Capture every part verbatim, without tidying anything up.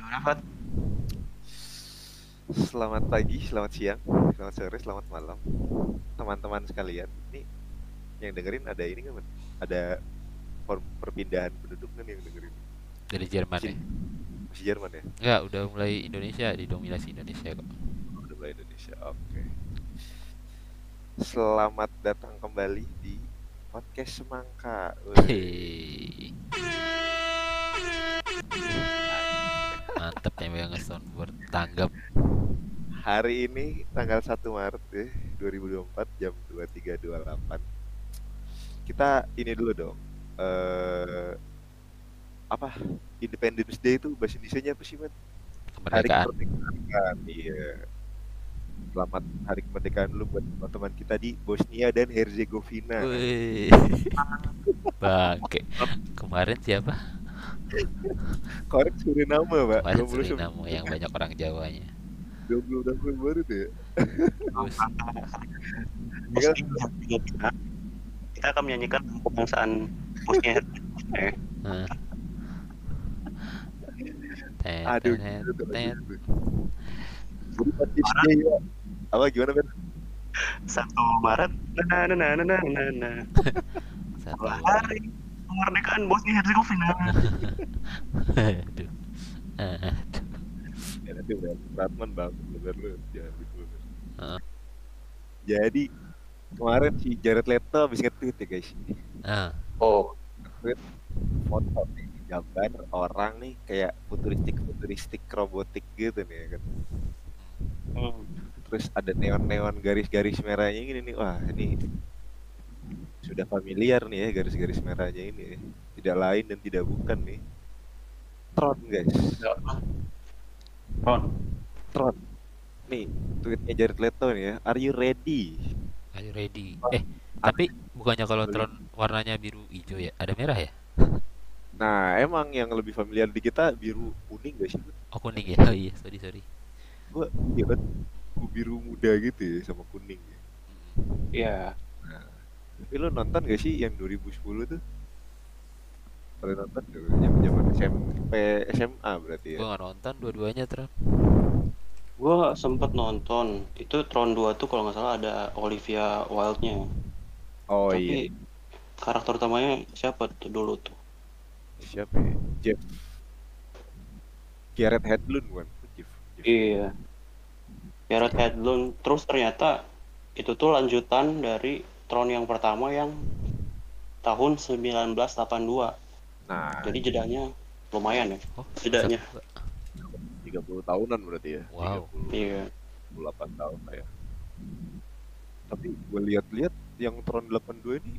Gimana, Fat? Selamat pagi, selamat siang, selamat sore, selamat malam, teman-teman sekalian. Ini yang dengerin ada ini kan? Ada form perpindahan penduduk kan yang dengerin? Dari Jerman Masih, ya? masih Jerman ya? Enggak, udah mulai Indonesia, didominasi Indonesia kok. Oh, udah mulai Indonesia. Oke. Selamat datang kembali di podcast Semangka. Hei, mantep ya yang nge-soundboard tanggap. Hari ini tanggal satu Maret ya, dua ribu dua puluh empat jam dua puluh tiga dua puluh delapan. Kita ini dulu dong. Eh apa? Independence Day itu bahasa Indonesianya apa sih, Man? Hari Kemerdekaan. kemerdekaan, iya. Selamat Hari Kemerdekaan dulu buat teman-teman kita di Bosnia dan Herzegovina. Wih, bangke. Kemarin siapa? Korek Suriname, Pak. Kemarin dua puluh sembilan Suriname yang banyak orang Jawanya. dua puluh Februari tuh ya. Terus, Iya, kita, kita akan menyanyikan kebangsaan Bosnia Herzegovina. ya. nah. Tet, aduh, tet, gitu tuh, tet. gitu. Jadi podcast day ya. Apa gimana, Ben? satu Maret. Nah, nah, nah, nah, nah, nah, nah. Satu. Hari kemerdekaan Bosnia Herzegovina. Aduh. Aduh. Ya nanti udah Ratman bang, bener lu jangan gitu. bener. Heeh. Jadi kemarin si Jared Leto habis nge-tweet ya guys. Ah, Oh, Nge-tweet foto nih, gambar orang nih kayak futuristik futuristik robotik gitu nih ya kan. hmm. Terus ada neon-neon garis-garis merahnya ini nih. Wah, ini sudah familiar nih ya garis-garis merahnya ini. Tidak lain dan tidak bukan nih. Tron, guys. Ron. Tron. Nih, tweetnya Jared Leto nih ya. Are you ready? are you ready? Eh, tapi bukannya kalau Tron warnanya biru hijau ya? Ada merah ya? Nah, emang yang lebih familiar di kita biru kuning gak sih? Oh, kuning ya? Oh iya, sorry sorry. Gua iya kan gua biru muda gitu ya sama kuning ya. Iya. Nah, tapi lo nonton gak sih yang dua ribu sepuluh tuh? Pernah nonton tuh zaman S M P S M A berarti ya. Gua nggak nonton dua-duanya Tron. Gua sempet nonton. Itu Tron dua tuh kalau nggak salah ada Olivia Wilde-nya. Oh Tapi iya, karakter utamanya siapa tuh dulu tuh? siapa ya? Jeff Garrett Hedlund kan? Jeff, Jeff. Iya. Garrett Hedlund. Terus ternyata itu tuh lanjutan dari Tron yang pertama yang tahun sembilan belas delapan puluh dua. Nah, Jadi jedanya lumayan ya. Oh, Jedanya. bisa- tiga puluh tahunan berarti ya. Wow. tiga puluh, Iya. tiga puluh delapan tahun lah ya. Tapi gue lihat-lihat yang Tron delapan puluh dua ini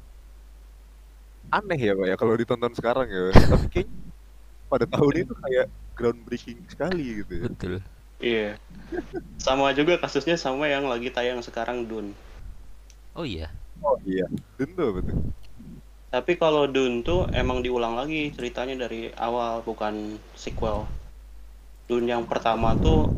aneh ya Pak ya kalau ditonton sekarang ya. Tapi kayaknya pada tahun itu kayak groundbreaking sekali gitu ya. Betul. Iya. Sama juga kasusnya sama yang lagi tayang sekarang Dune. Oh iya. Oh iya, tentu betul. Tapi kalau Dune tuh emang diulang lagi ceritanya dari awal, bukan sequel. Dune yang pertama tuh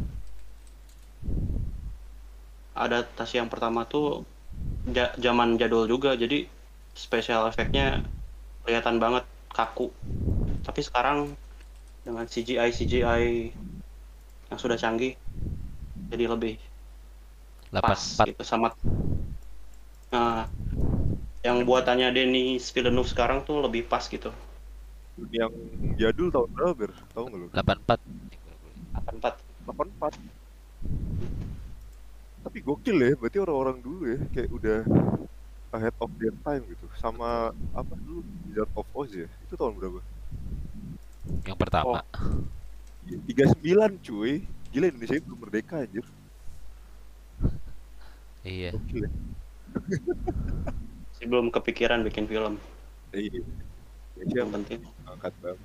adaptasi yang pertama tuh ja- zaman jadul juga, jadi special efeknya kelihatan banget kaku. Tapi sekarang dengan C G I C G I yang sudah canggih, jadi lebih delapan pas empat. gitu sama. Nah, yang buatannya Denis Villeneuve sekarang tuh lebih pas gitu. Yang jadul tahun berapa Ber? Tahu nggak lu? delapan empat. delapan empat. delapan puluh empat. Tapi gokil ya, berarti orang-orang dulu ya kayak udah ahead of their time gitu. Sama apa dulu Wizard of Oz ya? Itu tahun berapa? Yang pertama. tiga puluh sembilan cuy. Gila, Indonesia itu merdeka anjir. Iya. Gokil ya. Sih belum kepikiran bikin film. Iya. Indonesia Yang penting. angkat banget.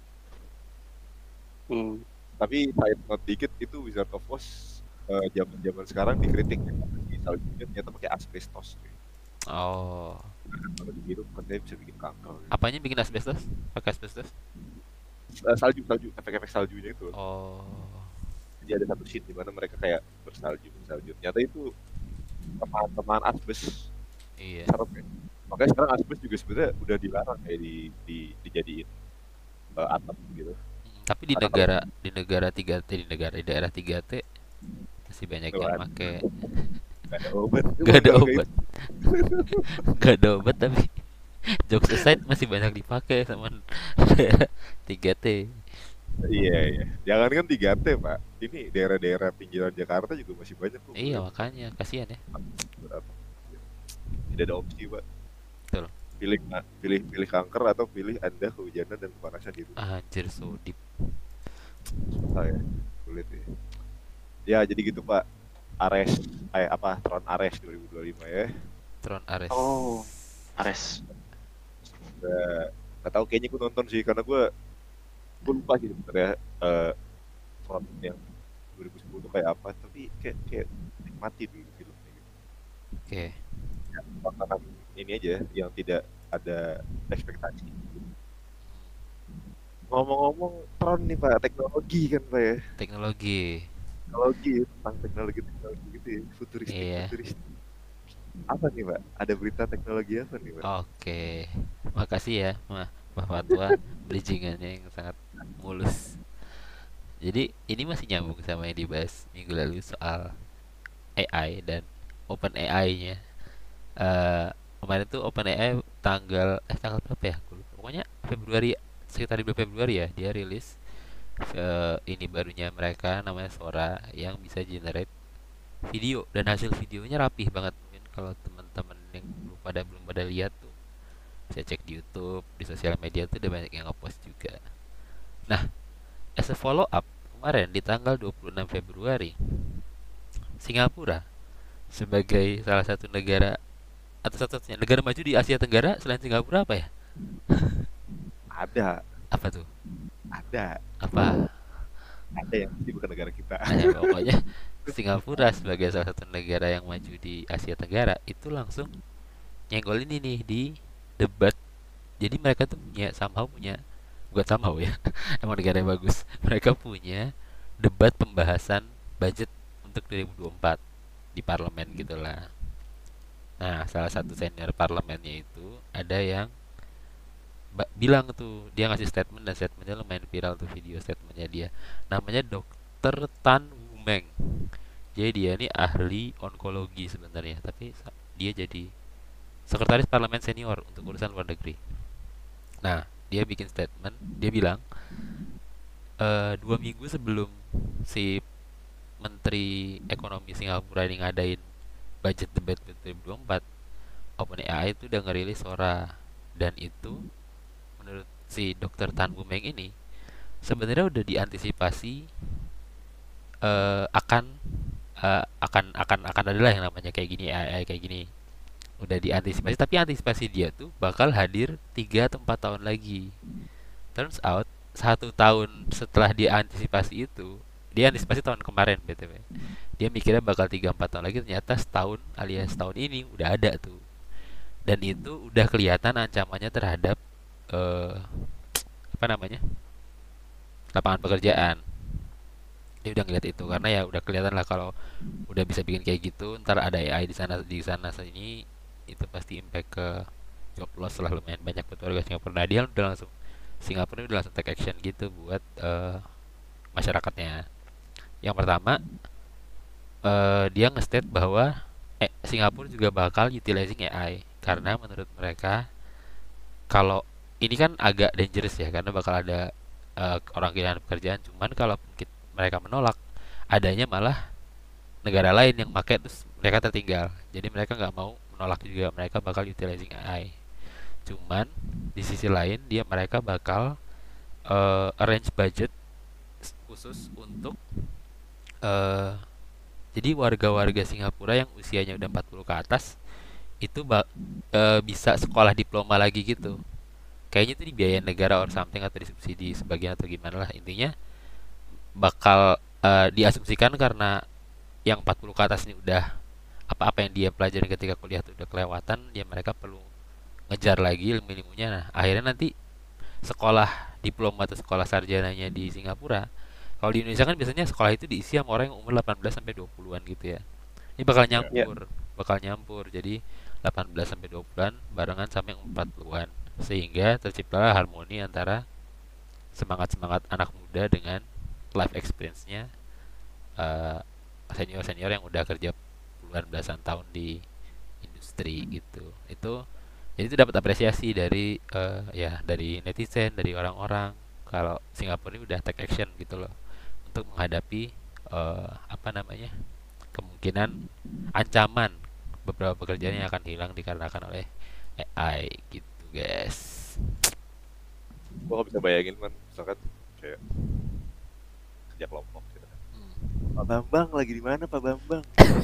Hmm. Tapi side note dikit, itu Wizard of Oz eh, zaman-zaman sekarang dikritik ya, karena di saljunya ternyata pakai asbestos cuy. Oh. Kalau dihirup katanya bisa bikin kanker. Gitu. Apanya bikin asbestos? Pakai asbestos? Eh, salju, salju, efek-efek saljunya itu. Oh. Jadi ada satu scene di mana mereka kayak bersalju, bersalju. Ternyata itu teman-teman asbes. Iya. Serem ya. Makanya sekarang asbes juga sebenarnya udah dilarang kayak di, di dijadiin uh, atap gitu. Tapi di Atau negara di negara tiga T, di negara di daerah tiga T masih banyak yang lewat make. nggak ada obat. Gak Emang ada kalau kayak obat, gak ada obat tapi jokes aside masih banyak dipakai sama daerah tiga T. iya, iya. Jangan kan tiga T, Pak. Ini daerah-daerah pinggiran Jakarta juga masih banyak kok Iya beberapa. makanya kasihan ya. beberapa. Tidak ada opsi, Pak. Betul. Pilih pilih pilih kanker atau pilih Anda kehujanan dan kepanasan di rumah. Anjir so deep. Susah ya, sulit ya. Ya, jadi gitu, Pak. Ares, eh apa? Tron Ares dua ribu dua puluh lima ya. Tron Ares. Oh, Ares. Nggak, nggak tahu kayaknya gue nonton sih karena gue gue lupa sih sebenarnya eh Tron yang dua ribu sepuluh itu kayak apa, tapi kayak kayak nikmati dulu filmnya gitu. Oke. Tontonan ini aja yang tidak ada ekspektasi. Ngomong-ngomong Tron nih Pak, teknologi kan Pak ya. Teknologi. Teknologi tentang teknologi teknologi gitu ya, futuristik Iya. futuristik. Apa nih Pak? Ada berita teknologi apa nih Pak? Oke. Makasih ya, Mah. Pak Fatwa, bridgingannya yang sangat mulus. Jadi ini masih nyambung sama yang dibahas minggu lalu soal A I dan Open A I-nya. Eh kemarin tuh Open A I tanggal eh tanggal berapa ya? Aku lupa. Pokoknya Februari, sekitar di bulan Februari ya, dia rilis eh, ini barunya mereka namanya Sora yang bisa generate video, dan hasil videonya rapih banget. Mungkin kalau teman-teman yang belum pada belum pada lihat tuh bisa cek di YouTube, di sosial media tuh udah banyak yang ngepost juga. Nah, as a follow up, kemarin di tanggal dua puluh enam Februari, Singapura sebagai salah satu negara atau satu-satunya negara maju di Asia Tenggara selain Singapura, apa ya? Ada, Apa tuh? ada, Apa? ada yang pasti bukan negara kita. Nah, ya, pokoknya Singapura sebagai salah satu negara yang maju di Asia Tenggara itu langsung nyenggol ini nih di debat. Jadi mereka tuh punya somehow punya bukan somehow ya. Emang negara yang bagus. Mereka punya debat pembahasan budget untuk dua ribu dua puluh empat di parlemen gitulah. Nah, salah satu senior parlemennya itu ada yang ba- bilang tuh, dia ngasih statement, dan statementnya lumayan viral tuh video statementnya dia. Namanya dokter Tan Wumeng. Jadi dia ini ahli onkologi sebenarnya, tapi sa- dia jadi sekretaris parlemen senior untuk urusan luar negeri. Nah, dia bikin statement, dia bilang eh, dua minggu sebelum si Menteri Ekonomi Singapura ini ngadain budget debat dua ribu dua puluh empat, OpenAI itu udah ngerilis Sora, dan itu menurut si dokter Tan Bumeng ini sebenarnya udah diantisipasi eh, akan eh, akan akan akan adalah yang namanya kayak gini A I kayak gini, udah diantisipasi, tapi antisipasi dia tuh bakal hadir tiga atau empat tahun lagi. Turns out satu tahun setelah dia antisipasi itu, dia antisipasi tahun kemarin B T W, dia mikirnya bakal tiga empat tahun lagi, ternyata setahun alias tahun ini udah ada tuh. Dan itu udah kelihatan ancamannya terhadap eh, apa namanya, lapangan pekerjaan. Dia udah ngeliat itu, karena ya udah kelihatan lah kalau udah bisa bikin kayak gitu, ntar ada A I di sana di sana sini, itu pasti impact ke job loss lah, lumayan banyak buat warga Singapura. Nah, dia udah langsung Singapura udah langsung take action gitu buat eh, masyarakatnya. Yang pertama, eh, dia nge-state bahwa eh, Singapura juga bakal utilizing A I, karena menurut mereka kalau ini kan agak dangerous ya, karena bakal ada eh, orang kehilangan pekerjaan. Cuman kalau kit- mereka menolak, adanya malah negara lain yang pakai, terus mereka tertinggal. Jadi mereka nggak mau menolak juga, mereka bakal utilizing A I. Cuman di sisi lain dia mereka bakal eh, arrange budget khusus untuk eh, jadi warga-warga Singapura yang usianya udah empat puluh ke atas itu ba- eh, bisa sekolah diploma lagi gitu. Kayaknya itu dibiayain negara or something, atau disubsidi sebagian atau gimana lah. Intinya bakal eh, diasumsikan karena yang empat puluh ke atas ini udah apa-apa yang dia pelajari ketika kuliah tuh udah kelewatan, ya mereka perlu ngejar lagi ilmu-ilmunya. Nah, akhirnya nanti sekolah diploma atau sekolah sarjananya di Singapura, kalau di Indonesia kan biasanya sekolah itu diisi sama orang yang umur delapan belas sampai dua puluhan-an gitu ya. Ini bakal Ya, Ya, nyampur, bakal nyampur. Jadi delapan belas sampai dua puluhan-an barengan sama yang empat puluhan-an. Sehingga terciptalah harmoni antara semangat-semangat anak muda dengan life experience-nya eh, senior-senior yang udah kerja puluhan belasan tahun di industri gitu. Itu jadi itu dapat apresiasi dari eh, ya dari netizen, dari orang-orang kalau Singapura ini udah take action gitu loh untuk menghadapi eh, apa namanya kemungkinan ancaman beberapa pekerjaan yang akan hilang dikarenakan oleh A I gitu guys. Gua nggak bisa bayangin man, misalkan kayak kerja kelompok gitu kan. Hmm. Pak Bambang lagi di mana Pak Bambang?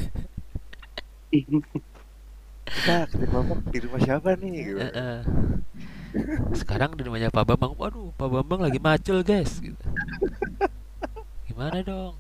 Kita kerja kelompok di rumah siapa nih? Gitu. Eh, eh. Sekarang di rumahnya Pak Bambang, waduh Pak Bambang lagi macul guys gitu. Gimana dong?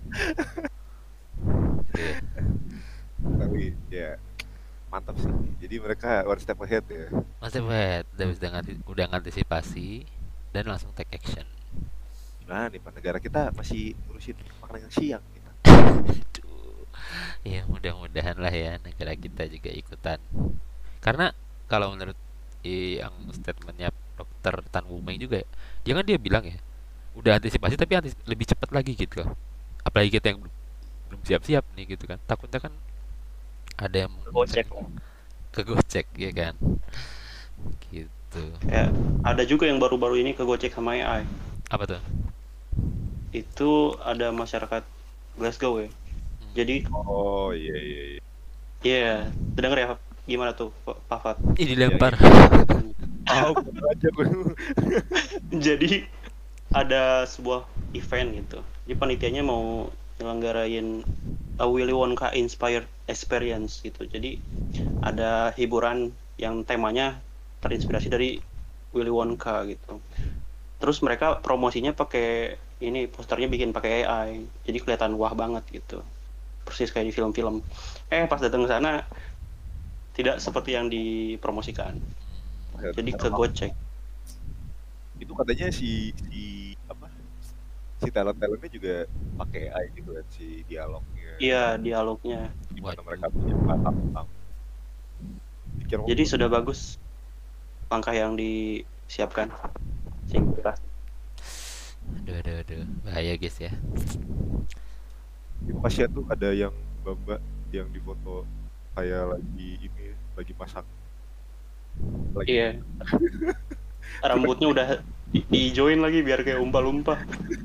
Gitu ya. Tapi ya mantap sih. Jadi mereka one step ahead ya. Masih head, udah, udah, nganti- udah ngantisipasi dan langsung take action. Nah nih Pak, negara kita masih ngurusin makanan yang siang kita. Aduh. Ya mudah-mudahan lah ya negara kita juga ikutan. Karena kalau menurut eh, yang statementnya dokter Tan Wu Mei juga ya, dia kan dia bilang ya, udah antisipasi tapi antis- lebih cepat lagi gitu loh. Apalagi kita yang belum belum siap-siap nih gitu kan. Takutnya kan ada yang Gojek lah. kegocek ya kan. Gitu. Ya, ada juga yang baru-baru ini kegocek sama A I. Apa tuh? Itu ada masyarakat Glasgow ya. Hmm. Jadi, Oh iya iya iya. iya, terdengar ya gimana tuh Pak Pak Fat? Ini dilempar. Ah, gua aja gue. Jadi ada sebuah event gitu. Jadi panitianya mau nyelenggarain a Willy Wonka Inspired Experience gitu. Jadi ada hiburan yang temanya terinspirasi dari Willy Wonka gitu. Terus mereka promosinya pakai ini, posternya bikin pakai A I. Jadi kelihatan wah banget gitu. Persis kayak di film-film. Eh pas datang ke sana tidak seperti yang dipromosikan. Jadi kegocek. Itu katanya si si apa? Si talent-talentnya juga pakai A I gitu kan si dialognya. Iya, dialognya. Gimana Waduh. mereka punya paham tentang pikir Jadi sudah bagus langkah yang disiapkan. Singkat. Aduh, aduh, aduh. Bahaya guys ya. itu kasihan tuh ada yang mbak-mbak yang difoto kayak lagi ini lagi masak lagi Iya. Rambutnya udah di- diijoin lagi biar kayak umpa-lumpa.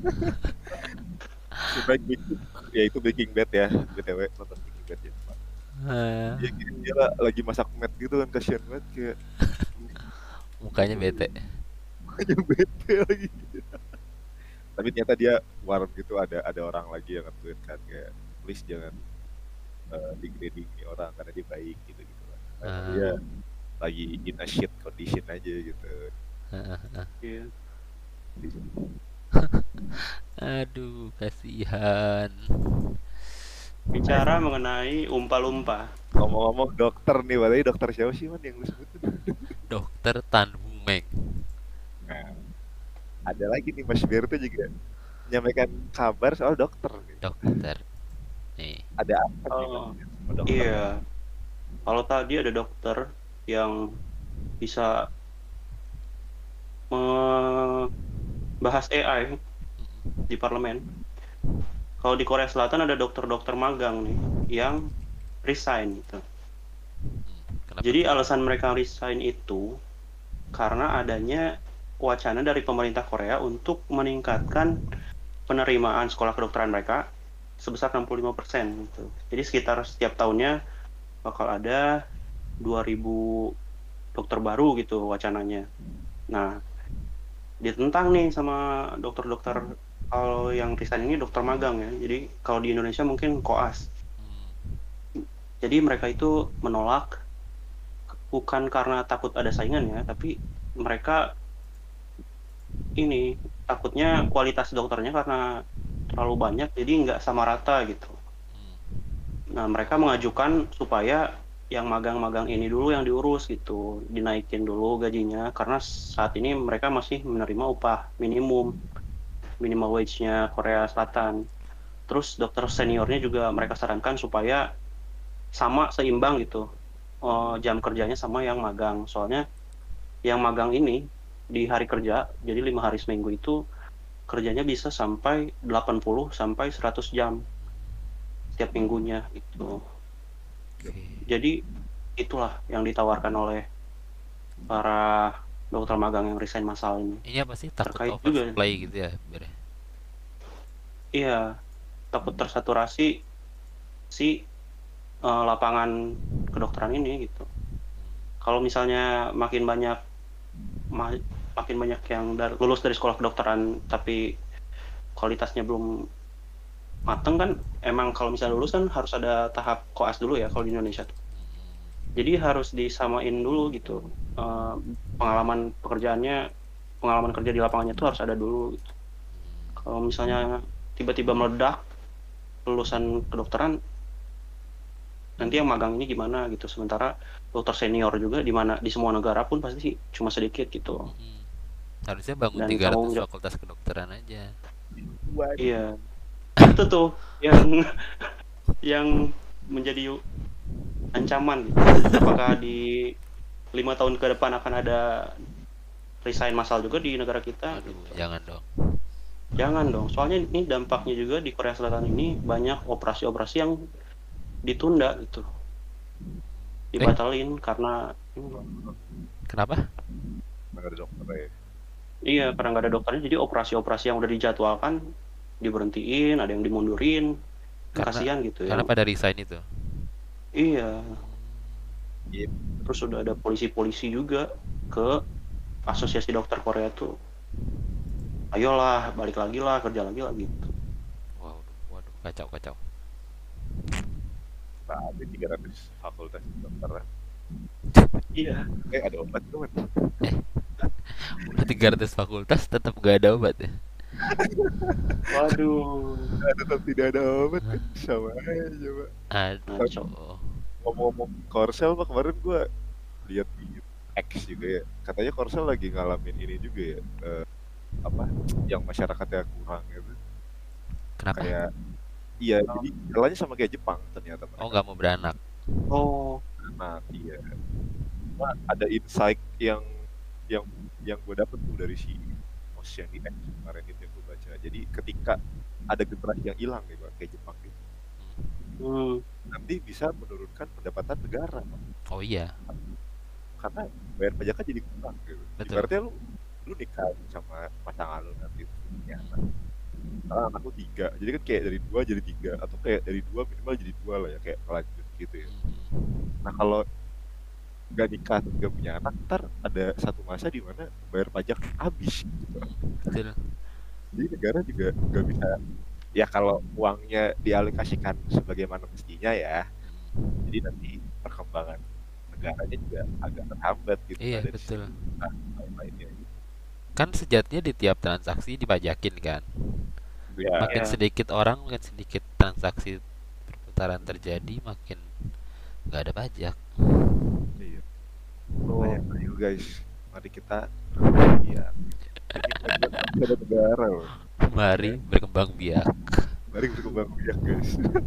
baik ya itu Breaking Bad ya btw nonton Breaking Bad ya Pak. Ah, Dia, dia lah- lagi masak met gitu kan kasihan banget kayak mukanya bete. makanya bete lagi tapi ternyata dia warm gitu ada ada orang lagi yang nge-tweet kan kayak please jangan uh, degrading nih orang karena dia baik gitu gitu kan. Karena Ah. dia lagi in a shit condition aja gitu. Ah, ah, ah. Iya. Aduh, kasihan. Bicara mengenai umpa-lumpa. Ngomong-ngomong dokter nih, berarti dokter siapa sih man yang lu sebutin? Dokter Tan Wu Meng. Nah, ada lagi nih Mas Berto juga menyampaikan kabar soal dokter nih. Dokter. Nih. Ada apa nih Oh, Mas, sama dokter? iya. Kalau tadi ada dokter yang bisa membahas A I di parlemen. Kalau di Korea Selatan ada dokter-dokter magang nih yang resign gitu. Hmm, kenapa? Jadi alasan mereka resign itu karena adanya wacana dari pemerintah Korea untuk meningkatkan penerimaan sekolah kedokteran mereka sebesar enam puluh lima persen gitu. Jadi sekitar setiap tahunnya bakal ada dua ribu dokter baru gitu wacananya. Nah, ditentang nih sama dokter-dokter kalau yang resign ini dokter magang ya. Jadi kalau di Indonesia mungkin koas. Hmm, Jadi mereka itu menolak bukan karena takut ada saingan ya, tapi mereka ini takutnya kualitas dokternya karena terlalu banyak jadi nggak sama rata gitu. hmm. Nah mereka mengajukan supaya yang magang-magang ini dulu yang diurus gitu, dinaikin dulu gajinya karena saat ini mereka masih menerima upah minimum, minimal wage-nya Korea Selatan. Terus dokter seniornya juga mereka sarankan supaya sama seimbang gitu, eh, jam kerjanya sama yang magang. Soalnya yang magang ini di hari kerja, jadi lima hari seminggu itu kerjanya bisa sampai delapan puluh sampai seratus jam setiap minggunya gitu. Oke. Jadi itulah yang ditawarkan oleh para dokter magang yang resign massal ini. Ini apa sih, takut Terkait juga, oversupply gitu ya, Ber? iya, takut tersaturasi si eh, lapangan kedokteran ini gitu. Kalau misalnya makin banyak ma- makin banyak yang dar- lulus dari sekolah kedokteran tapi kualitasnya belum mateng kan, emang kalau misalnya lulus kan harus ada tahap koas dulu ya kalau di Indonesia tuh. Jadi harus disamain dulu gitu. Eh, pengalaman pekerjaannya, pengalaman kerja di lapangannya tuh harus ada dulu gitu. Kalau misalnya tiba-tiba meledak lulusan kedokteran, nanti yang magang ini gimana gitu. Sementara dokter senior juga di mana di semua negara pun pasti cuma sedikit gitu. Hmm. Harusnya bangun Dan tiga ratus tanggung jawab, fakultas kedokteran aja. Waduh. iya. Itu tuh yang yang menjadi ancaman gitu. Apakah di lima tahun ke depan akan ada resign massal juga di negara kita? Aduh, Gitu. jangan dong. Jangan dong, soalnya ini dampaknya juga di Korea Selatan ini banyak operasi-operasi yang ditunda gitu, Eh, dibatalin karena kenapa? Nggak ada dokter ya. iya karena nggak ada dokternya, jadi operasi-operasi yang udah dijadwalkan diberhentiin, ada yang dimundurin, Karena kasihan gitu ya. karena pada resign itu. Iya, Iya. terus udah ada polisi-polisi juga ke asosiasi dokter Korea tuh, ayolah balik lagi lah, kerja lagi lah gitu. Wow, waduh, kacau kacau. Nah, ada tiga ratus fakultas kedokteran. Iya. Eh, ada obat tuh, Man. Udah tiga ratus fakultas tetap gak ada obat ya. Waduh. Ah, tetap tidak ada obat kan? Sama aja, Pak. Aduh. Ngomong-ngomong Korsel, Pak, kemarin gua lihat di X juga ya. Katanya Korsel lagi ngalamin ini juga ya. eh, apa? Yang masyarakatnya kurang gitu. Kenapa? Kayak iya, jadi jalannya sama kayak Jepang ternyata Oh, mereka. nggak mau beranak. Oh, Nah, iya. Cuma ada insight yang yang yang gue dapet tuh dari si post yang di X kemarin itu yang gue baca. Jadi ketika ada generasi yang hilang gitu, kayak Jepang gitu, hmm. nanti bisa menurunkan pendapatan negara, Pak. Oh iya, Karena bayar pajaknya jadi kurang gitu. betul. Ibaratnya lu lu nikah sama pasangan lu nanti punya anak. Karena anak lu tiga, jadi kan kayak dari dua jadi tiga, atau kayak dari dua minimal jadi dua lah ya, kayak lanjut gitu ya. Hmm. Nah kalau nggak nikah terus nggak punya anak, ntar ada satu masa di mana bayar pajak habis gitu. Betul. Jadi negara juga nggak bisa, ya kalau uangnya dialokasikan sebagaimana mestinya ya, jadi nanti perkembangan negaranya juga agak terhambat gitu. Iya, dari betul. segi nah, lain-lainnya gitu. Kan sejatinya di tiap transaksi dipajakin kan. Ya, Makin Ya. sedikit orang, makin sedikit transaksi perputaran terjadi, makin nggak ada pajak. iya. Oh. Makanya, ayo guys, mari kita ya ini ada negara loh. Mari berkembang biak. Mari berkembang biak guys.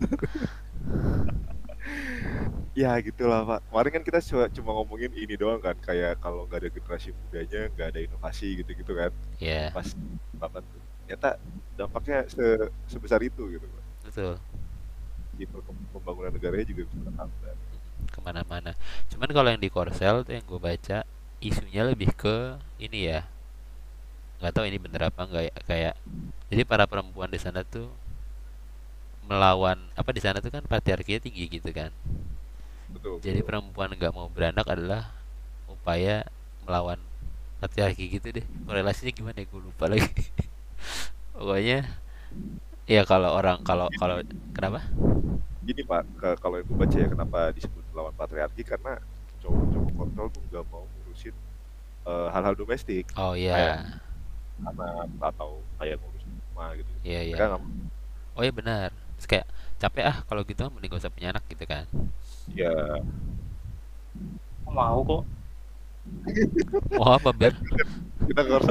Ya gitulah Pak. Kemarin kan kita cuma, cuma ngomongin ini doang kan, kayak kalau nggak ada generasi mudanya nggak ada inovasi gitu-gitu kan. Ya, Pas papan tuh. Ternyata dampaknya se sebesar itu gitu Pak. betul. Di perkem- pembangunan negaranya juga bisa terhambat. Kemana-mana. Cuman kalau yang di Korsel tuh yang gue baca, isunya lebih ke ini ya. Nggak tahu ini bener apa nggak ya. Kayak jadi para perempuan di sana tuh melawan apa, di sana tuh kan patriarkinya tinggi gitu kan. Betul. Jadi betul. perempuan nggak mau beranak adalah upaya melawan patriarki gitu deh. Korelasinya gimana ya, gue lupa lagi. Pokoknya ya kalau orang kalau kalau kenapa? Gini Pak, ke- kalau yang gue baca ya kenapa disebut melawan patriarki, karena cowok-cowok kontrol tuh nggak mau ngurusin eh, hal-hal domestik Oh kayak iya, anak atau kayak ngurus rumah gitu. iya iya. Mereka nggak mau. Oh iya benar. Terus kayak capek ah kalau gitu, mending gak usah punya anak gitu kan. Ya, Mau kok. Oh apa Ber? kita harus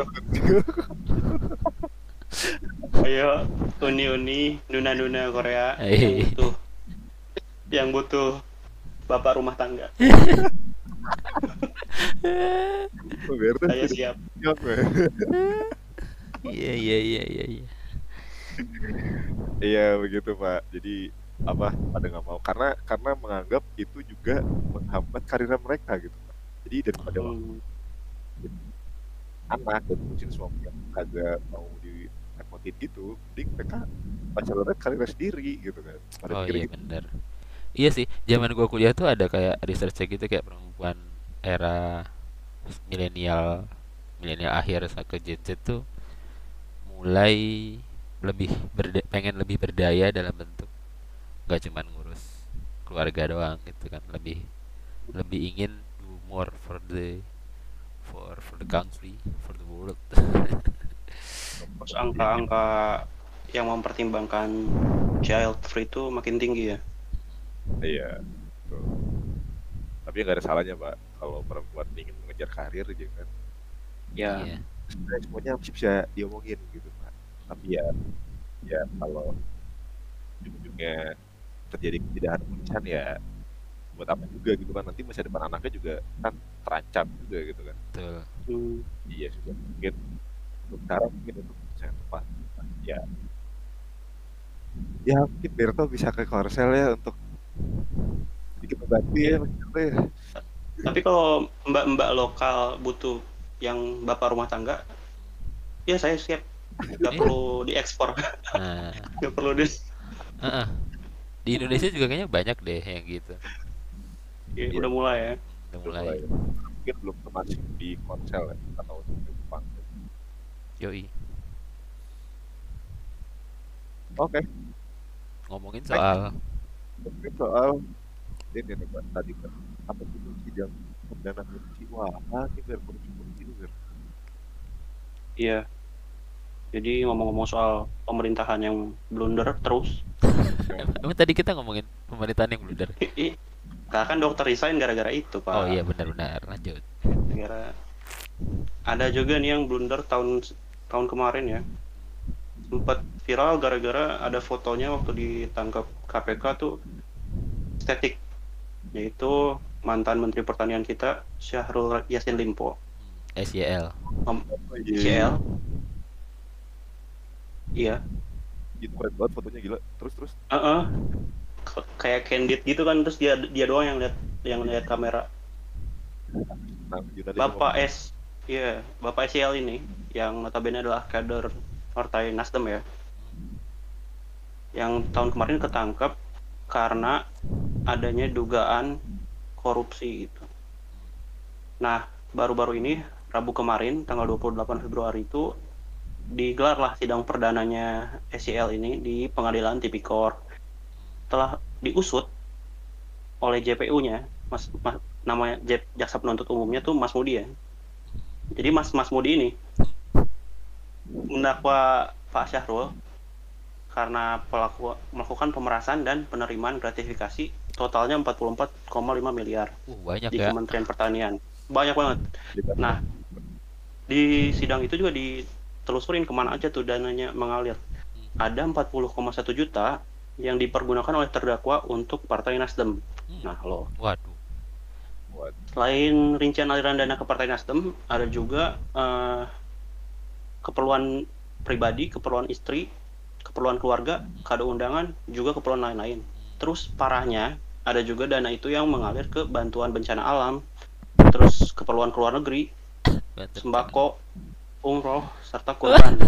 Ayo uni-uni, nuna-nuna Korea yang Eh, butuh yang butuh bapak rumah tangga. Pak Berto Saya sudah siap. siap ya. Iya iya iya iya iya. Iya begitu Pak. Jadi apa pada nggak mau karena karena menganggap itu juga menghambat karir mereka gitu Pak. Jadi daripada waktu Hmm. anak dan ngurusin suami yang kagak mau direpotin gitu, mending mereka bachelorette karirnya sendiri gitu kan. Pada Oh mikirnya iya gitu. bener. Iya sih, zaman gua kuliah tuh ada kayak research gitu kayak perempuan era milenial milenial akhir sa- ke Gen Z tuh mulai lebih berda- pengen lebih berdaya dalam bentuk nggak cuman ngurus keluarga doang gitu kan, lebih lebih ingin do more for the for for the country, for the world. Terus Iya, angka-angka yang mempertimbangkan child free itu makin tinggi ya. iya. Betul. Tapi nggak ada salahnya Pak kalau perempuan ingin mengejar karir gitu kan. Ya, Iya, Sebenarnya semuanya masih bisa diomongin gitu Pak. Tapi ya ya kalau ujung-ujungnya terjadi ketidakharmonisan ya buat apa juga gitu kan, nanti masa depan anaknya juga kan terancam juga gitu kan. betul. hmm, Iya sudah mungkin untuk sekarang mungkin untuk saya tepat ya ya mungkin Berto bisa ke Korsel ya untuk sedikit membantu ya ya. Mas Berto ya. Tapi kalau mbak-mbak lokal butuh yang bapak rumah tangga, ya saya siap. Nggak Eh, perlu diekspor, nah, nggak perlu di. uh-uh. Di Indonesia juga kayaknya banyak deh yang gitu. Ya, Iya udah mulai ya. Udah udah mulai. mulai mungkin belum termasuk di Korsel ya atau di Jepang. Yoi. Oke, Ngomongin next soal mungkin soal ini nih Pak tadi kan apa itu sidang perdana korupsi wah ini biar korupsi korupsi itu biar Iya. Jadi ngomong-ngomong soal pemerintahan yang blunder terus, emang tadi kita ngomongin pemerintahan yang blunder. ih, kan dokter resign gara-gara itu Oh iya Pak. benar-benar, lanjut. Gara ada juga nih yang blunder tahun tahun kemarin ya. Sempat viral gara-gara ada fotonya waktu ditangkap K P K tuh estetik, yaitu mantan Menteri Pertanian kita Syahrul Yassin Limpo, S Y L. Om oh I C iya L. Iya, itu keren banget fotonya gila terus terus Heeh. K- kayak candid gitu kan, terus dia dia doang yang lihat yang lihat kamera. nah jurnalisme Bapak S, iya, Bapak S Y L ini yang notabene adalah kader Partai Nasdem ya, yang tahun kemarin ketangkep karena adanya dugaan korupsi gitu. Nah, baru-baru ini Rabu kemarin tanggal dua puluh delapan Februari itu digelarlah sidang perdananya S Y L ini di Pengadilan Tipikor. Telah diusut oleh J P U-nya, Mas, Mas namanya J- jaksa penuntut umumnya tuh Mas Mudi ya. Jadi Mas Mas Mudi ini mendakwa Pak Syahrul karena pelaku melakukan pemerasan dan penerimaan gratifikasi totalnya empat puluh empat koma lima miliar Uh banyak di ya. Kementerian Pertanian. Banyak banget. Libat. Nah, di sidang itu juga ditelusurin kemana aja tuh dananya mengalir. Ada empat puluh koma satu juta yang dipergunakan oleh terdakwa untuk Partai Nasdem. Hmm. Nah, loh. Waduh. Buat Selain rincian aliran dana ke Partai Nasdem, ada juga eh, keperluan pribadi, keperluan istri, keperluan keluarga, kado undangan, juga keperluan lain-lain. Terus parahnya, ada juga dana itu yang mengalir ke bantuan bencana alam, terus keperluan ke luar negeri, Banten. sembako, umroh, serta kurban.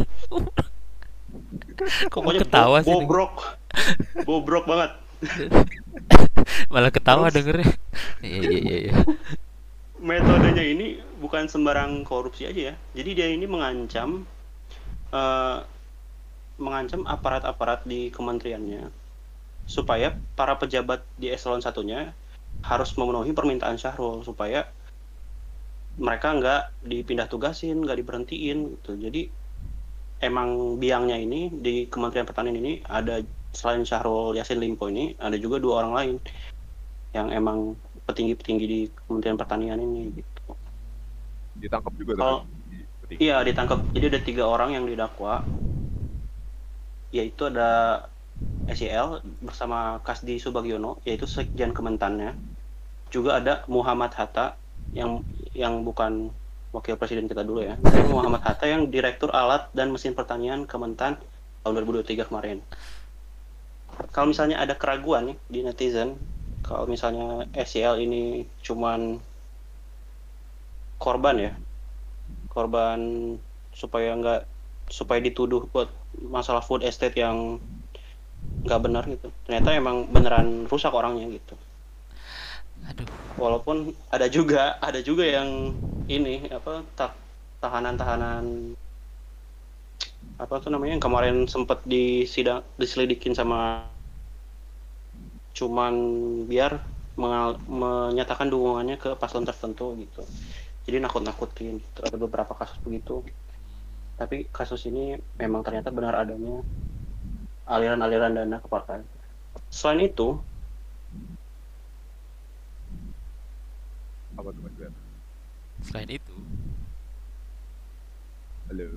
Kok mau Pokoknya ketawa bo- sih? denger? bobrok, bobrok banget. Malah ketawa Terus- dengernya. Iya iya iya. iya. Metodenya ini bukan sembarang korupsi aja ya. Jadi dia ini mengancam eh, mengancam aparat-aparat di kementeriannya supaya para pejabat di eselon satunya harus memenuhi permintaan Syahrul supaya mereka nggak dipindah tugasin, nggak diberhentiin gitu. Jadi emang biangnya ini di Kementerian Pertanian ini ada selain Syahrul Yassin Limpo ini ada juga dua orang lain yang emang petinggi-petinggi di Kementerian Pertanian ini gitu. ditangkap juga Kalau tadi. iya ditangkap. Jadi ada tiga orang yang didakwa, yaitu ada S Y L bersama Kasdi Subagiono, yaitu Sekjen Kementannya. Juga ada Muhammad Hatta yang yang bukan wakil presiden kita dulu ya, dari Muhammad Hatta yang Direktur Alat dan Mesin Pertanian Kementan tahun dua ribu dua puluh tiga kemarin. Kalau misalnya ada keraguan nih di netizen, kalau misalnya S Y L ini cuman korban ya, korban supaya nggak supaya dituduh buat masalah food estate yang nggak benar gitu. Ternyata emang beneran rusak orangnya gitu. Aduh, Walaupun ada juga ada juga yang ini apa ta- tahanan-tahanan apa tuh namanya yang kemarin sempat disidang diselidikin sama cuman biar mengal- menyatakan dukungannya ke paslon tertentu gitu. Jadi nakut-nakutin gitu. Ada beberapa kasus begitu. Tapi kasus ini memang ternyata benar adanya aliran-aliran dana ke partai. Selain itu, Apa tuh Mas Ber? selain itu, Halo.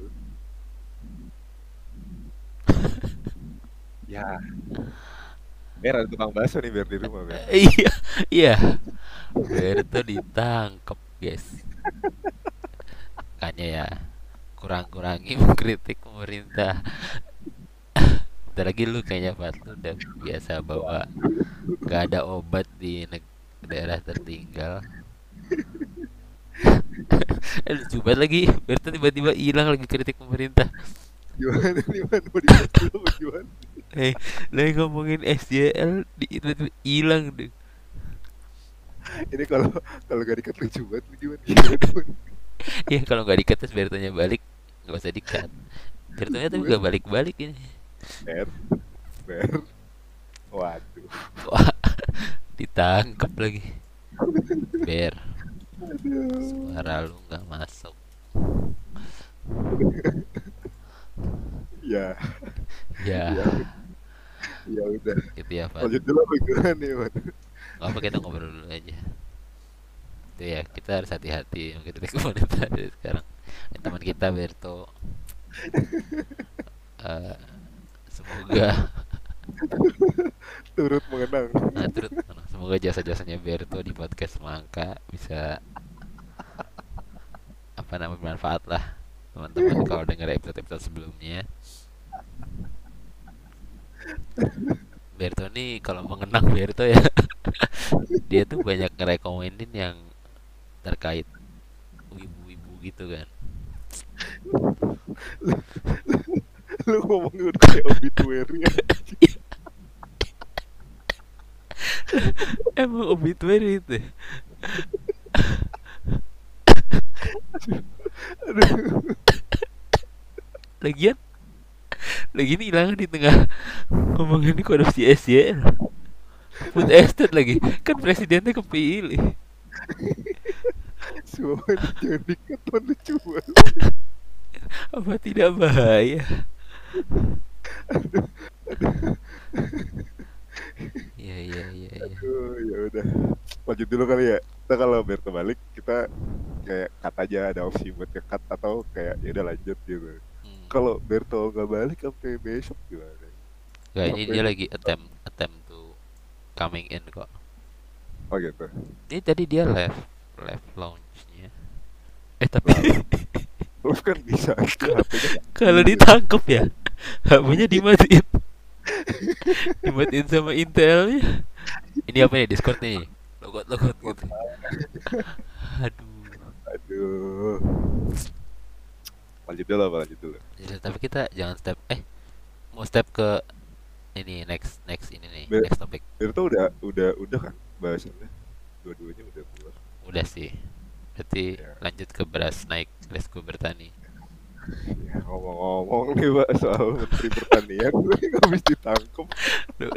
Ya, Ber ada tukang bakso nih Ber di rumah Ber. iya, iya, Berto ditangkap, guys. Makanya ya, kurang-kurangi mengkritik pemerintah. Bentar lagi lu kayaknya Pat, lu udah biasa bawa gak ada obat di neg- daerah tertinggal. Eh, lucu banget lagi, Berto tiba-tiba hilang lagi kritik pemerintah. Gimana nih man? Mau dibantu apa gimana? Eh, lagi ngomongin S Y L di tiba-tiba hilang deh. Ini kalau kalau gak dikat lucu banget lu gimana? Gimana tuh? Ya kalau nggak dikat terus Bertonya balik, nggak usah dikat. Bertonya tapi nggak balik-balik ini. Ber, Ber. Waduh. Wah, ditangkap lagi. Ber, Aduh. suara lu nggak masuk. Ya, Ya, ya, ya udah. gitu ya Pak. Lanjut dulu apa gimana nih man? Nggak apa kita ngobrol dulu aja. Itu ya, kita harus hati-hati mengkritik pemerintah dari sekarang. Dan teman kita Berto, eh, semoga Turut mengenang. nah, terus semoga jasa-jasanya Berto di podcast Semangka bisa apa namanya bermanfaat lah teman-teman kalau dengar episode-episode sebelumnya. Berto nih kalau mengenang Berto ya dia tuh banyak ngerekomendin yang terkait wibu-wibu gitu kan. Lu ngomongnya udah kayak obituary ya. Emang obituary itu. Aduh. Lagian lagi ini hilang di tengah ngomongin korupsi S Y L. Food estate lagi kan presidennya kepilih. Semua ini jangan dikat man, lucu banget. Apa tidak bahaya? Iya iya iya iya. Aduh, ya udah. Lanjut dulu kali ya. Kita kalau biar kebalik kita kayak cut aja, ada opsi buat nge-cut atau kayak ya udah lanjut gitu. Hmm. Kalau Berto nggak balik sampai besok gimana? Gak, ini Sampai dia lagi attempt attempt to coming in kok. oh gitu. Ini tadi dia live live launchnya. Eh tapi Lu kan bisa H P-nya kalau ditangkap ya H P-nya dimatiin. Dimatiin sama Intelnya. Ini apa nih Discord nih? Logot logot gitu. Aduh. aduh. Lanjut dulu apa lanjut dulu? Ya, tapi kita jangan step eh mau step ke ini next next ini nih Ber- next topik. Berto udah udah udah kan bahasannya. Dua-duanya udah keluar. Udah sih. Berarti Ya. lanjut ke beras naik let's go bertani. Ya, ngomong-ngomong nih Pak soal Menteri Pertanian habis ditangkap. Duh.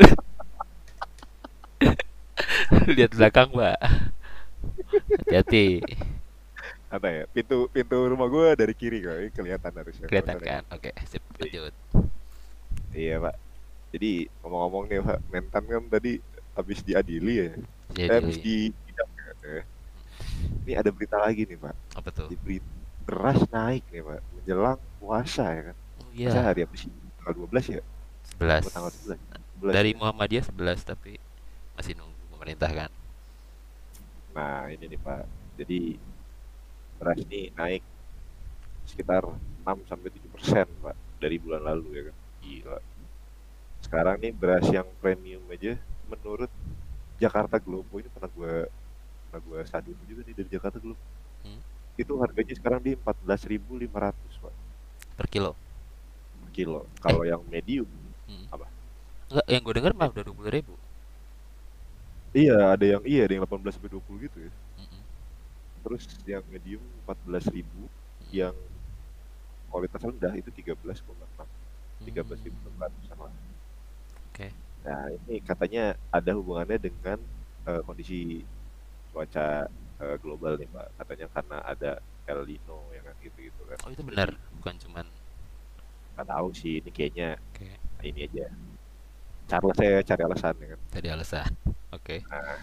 Lihat belakang, Mbak. Hati-hati. Apa ya? Pintu pintu rumah gue dari kiri kali kelihatan harusnya. Kelihatan Kalau kan? Oke, sip, lanjut. Iya Pak. Jadi ngomong-ngomong nih Pak, Mentan kan tadi habis diadili ya. Jadi Eh, habis di sidang ya. Eh. Ini ada berita lagi nih Pak. apa tuh? Di berita beras naik nih Pak menjelang puasa ya kan. Oh Puasa iya, hari apa sih? Tanggal dua belas ya? sebelas. Apa tanggal sebelas? sebelas Dari ya? Muhammadiyah sebelas tapi masih nunggu pemerintah kan. Nah ini nih Pak. Jadi beras ini naik sekitar enam sampai tujuh persen Pak dari bulan lalu ya kan. Gila. Sekarang nih beras yang premium aja menurut Jakarta Globo ini pernah gue pernah gue sadun juga nih dari Jakarta Globo. Hmm. Itu harganya sekarang di empat belas ribu lima ratus Pak Per kilo. per kilo. Kalau yang medium Hmm. apa? Enggak, yang gue dengar malah udah dua puluh ribu. Iya, ada yang iya ada yang delapan belas sampai dua puluh gitu ya. Mm-mm. Terus yang medium empat belas ribu, Mm-mm. yang kualitas rendah itu tiga belas koma enam, tiga belas ribu Hmm. enam ratus lah. Oke. Nah, ini katanya ada hubungannya dengan eh, kondisi cuaca eh, global nih, Pak. Katanya karena ada El Nino yang kan gitu-gitu kan. Oh, itu Jadi benar, bukan cuman nggak tahu sih ini kayaknya oke. ini aja. Charles saya cari alasan ya kan. Tadi alasan. Oke. Nah,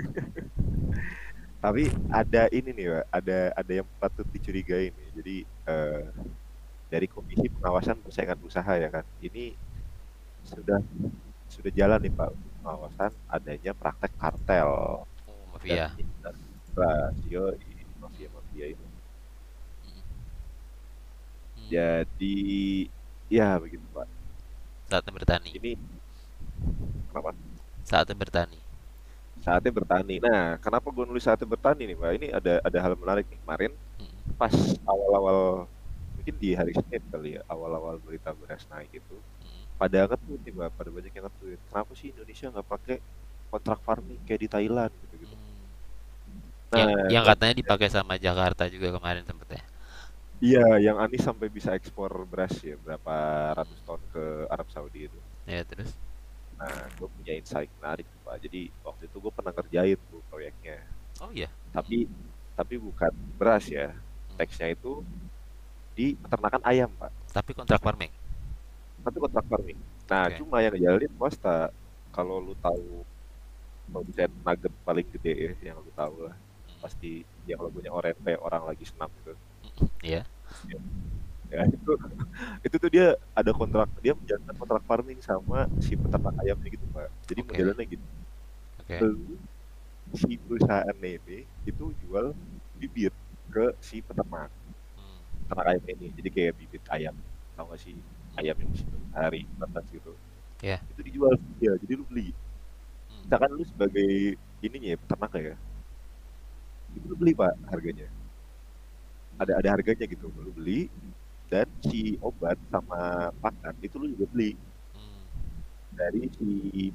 tapi ada ini nih, Pak. Ada ada yang patut dicurigai nih. Jadi eh, dari Komisi Pengawasan Persaingan Usaha ya kan. Ini sudah sudah jalan nih Pak untuk pengawasan adanya praktek kartel Oh, dan mafia. dan rasio mafia-mafia itu. Mm. Hmm. Jadi ya begitu Pak. Saatnya bertani. Ini kenapa? Saatnya bertani. Saatnya bertani. Nah, kenapa gue nulis saatnya bertani nih Pak? Ini ada ada hal menarik nih. Kemarin Mm. pas awal-awal mungkin di hari Senin kali ya, awal-awal berita beras naik itu Mm. pada nge-tweet nih Pak, pada banyak yang nge-tweet. Kenapa sih Indonesia nggak pakai kontrak farming kayak di Thailand gitu-gitu. Hmm. Yang Nah, yang dan katanya dipakai sama Jakarta juga kemarin sempet ya. iya, yang Anies sampai bisa ekspor beras ya, berapa ratus ton ke Arab Saudi itu. Ya, terus. Nah, gue punya insight menarik tuh, Pak. Jadi waktu itu gue pernah ngerjain tuh proyeknya. Oh iya. Tapi tapi bukan beras ya. Hmm. Teksnya itu di peternakan ayam, Pak. Tapi kontrak farming. Tapi kontrak farming. Nah, Oke. cuma yang ngejalanin swasta. Kalau lu tahu produsen nugget paling gede ya, yang lu tahu lah. Hmm. Pasti yang logonya oranye kayak orang lagi senam gitu. Mm. Iya. Ya, ya, itu itu tuh dia ada kontrak, dia menjalankan kontrak farming sama si peternak ayamnya gitu Pak. Jadi Oke. modelannya gitu. Oke. Lalu si perusahaannya ini itu jual bibit ke si peternak Hmm. peternak ayam ini. Jadi kayak bibit ayam, tau gak sih ayam yang bisa hari batas gitu. Ya. Itu dijual ya, jadi lu beli. Hmm. Misalkan lu sebagai ininya ya peternak ya, itu lu beli Pak harganya. Ada ada harganya gitu, lu beli dan si obat sama pakan itu lu juga beli Hmm. dari si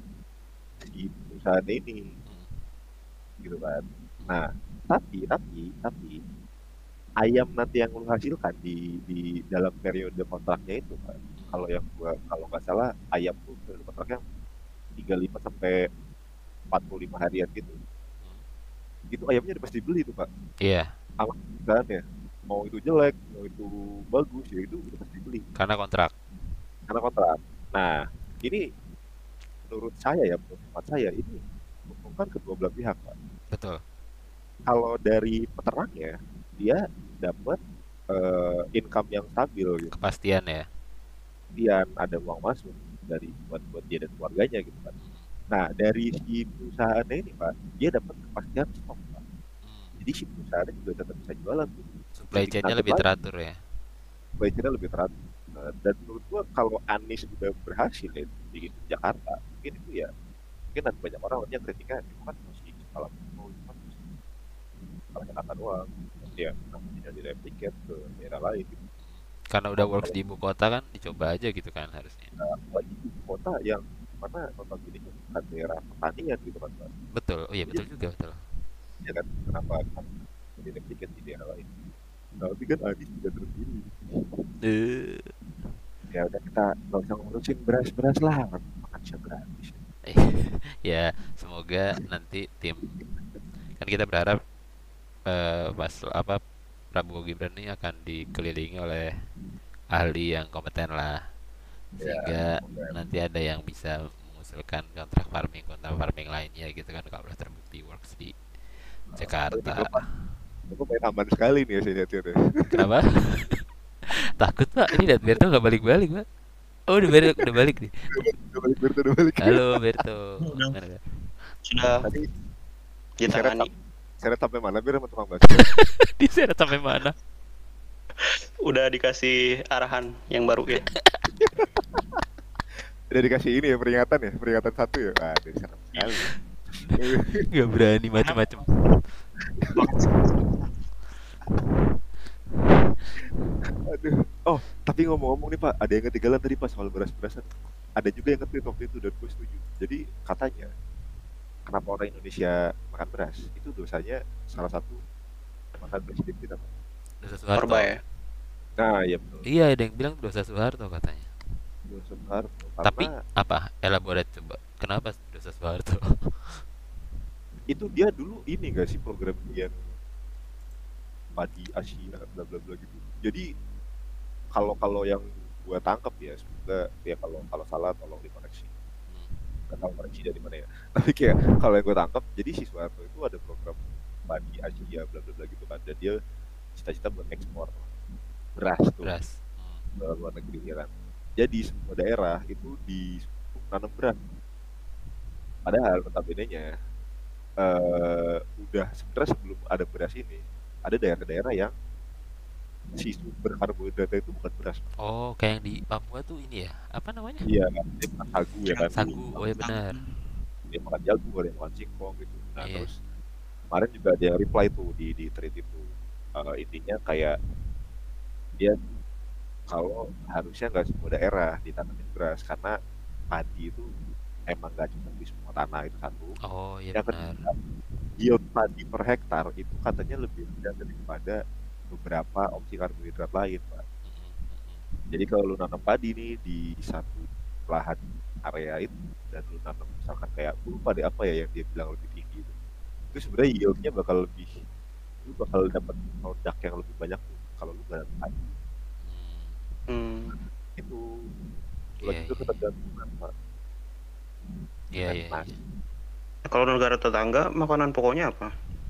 si perusahaan ini Hmm. gitu kan. Hmm. Nah, tapi tapi tapi ayam nanti yang lu hasilkan di di dalam periode kontraknya itu kan, Hmm. kalau yang gua kalau nggak salah ayam tuh periode kontraknya tiga puluh lima sampai empat puluh lima harian gitu. Hmm. Itu ayamnya udah pasti beli tuh Pak. Iya, Sama perusahaannya. Mau itu jelek, mau itu bagus ya itu udah pasti beli karena kontrak. karena kontrak. Nah, ini menurut saya ya, menurut hemat saya ini menguntungkan kedua belah pihak Pak. Betul. Kalau dari peternaknya dia dapat eh, income yang stabil gitu. Kepastian ya. Dia ada uang masuk dari buat buat dia dan keluarganya gitu kan. Hmm. Nah, dari si perusahaannya ini Pak, dia dapat kepastian stok Pak. Hmm. Jadi si perusahaannya juga tetap bisa jualan tuh. Supply Jadi chain-nya nugget lebih lagi, teratur ya. supply chain-nya lebih teratur. Nah, dan menurut gua kalau Anies udah berhasil ya bikin di Jakarta, mungkin itu ya mungkin ada banyak orang yang kritiknya itu kan masih skala mikro, itu kan masih skala Jakarta doang. Ya, kenapa tidak direplikat ke daerah lain gitu. Karena udah Kalau works kalau di ibu kota kan, dicoba aja gitu kan harusnya. kita lagi di kota yang mana notabene bukan daerah pertanian gitu kan Pak. Betul. Oh iya, Jadi betul juga, betul. ya kan kenapa kan direplikat di daerah lain. Tapi kan Anies juga terpilih. Eh, Ya udah kita nggak usah ngurusin beras-beras lah, makan siang gratis. ya, semoga nanti tim, kan kita berharap eh, pas apa Prabowo Gibran ini akan dikelilingi oleh ahli yang kompeten lah, Ya, sehingga semoga. nanti ada yang bisa mengusulkan kontrak farming kontrak farming lainnya gitu kan, kalau udah terbukti works di Ini Jakarta. Bapak, Bapak main aman sekali nih ya saya lihat ya. Kenapa? Takut Pak, ini lihat Berto nggak balik-balik Pak. Oh, udah balik, udah balik nih. Udah balik, udah balik. Halo Berto. Udah. Mana, Ber? Sudah Tadi ditangani. Seret sampai mana biar sama tukang bakso? Diseret sampai mana? Udah dikasih arahan yang baru ya. Udah dikasih ini ya peringatan ya, peringatan satu ya. Waduh, serem sekali. Nggak berani macem-macem. Aduh. Oh, tapi ngomong-ngomong nih Pak, ada yang ketinggalan tadi Pak soal beras-berasan. Ada juga yang nge-tweet waktu itu dan gue setuju. Jadi katanya, kenapa orang Indonesia makan beras? Itu dosanya salah satu makan presiden kita Pak. Dosa Soeharto. Orba ya. Nah, iya betul. Iya, ada yang bilang dosa Soeharto katanya. Dosa Soeharto. Tapi Karena apa? Elaborate coba. Kenapa dosa Soeharto? itu dia dulu ini gak sih program yang padi Asia bla bla bla gitu. Jadi kalau kalau yang gua tangkap ya, semoga ya kalau kalau salah tolong dikoreksi. Hmm. Nggak tahu koreksi dari mana ya. Tapi kayak kalau yang gua tangkap, jadi si Soeharto itu ada program padi Asia bla bla bla gitu kan. Dan dia cita-cita buat ekspor beras tuh Beras. Hmm. ke luar negeri ya kan. Jadi semua daerah itu di nanam beras. Padahal notabene-nya eh udah sebenarnya sebelum ada beras ini, ada daerah-daerah yang si sumber karbohidratnya itu bukan beras. Oh, kayak yang di Papua tuh ini ya. Apa namanya? Iya, dia makan sagu ya kan. Sagu. Oh ya benar. Dia makan jagung, ada yang makan singkong gitu. Nah Iya. terus kemarin juga ada yang reply tuh di di thread itu. Eh, intinya kayak dia kalau harusnya nggak semua daerah ditanamin beras karena padi itu emang nggak cocok di semua tanah itu satu. Oh iya Yang benar. kedua, yield padi per hektar itu katanya lebih rendah daripada beberapa opsi karbohidrat lain, Pak. Mm, mm, mm. Jadi kalau lu nanam padi nih di satu lahan area itu dan lu nanam misalkan kayak gue lupa deh apa ya yang dia bilang lebih tinggi itu, itu sebenarnya yieldnya bakal lebih, lu bakal dapat produk yang lebih banyak tuh kalau lu nanam padi. Hmm. Hmm. Itu Iya, lagi itu iya. ketergantungan, Pak. Iya, Dengan iya, nasi. iya. Kalau negara tetangga makanan pokoknya apa?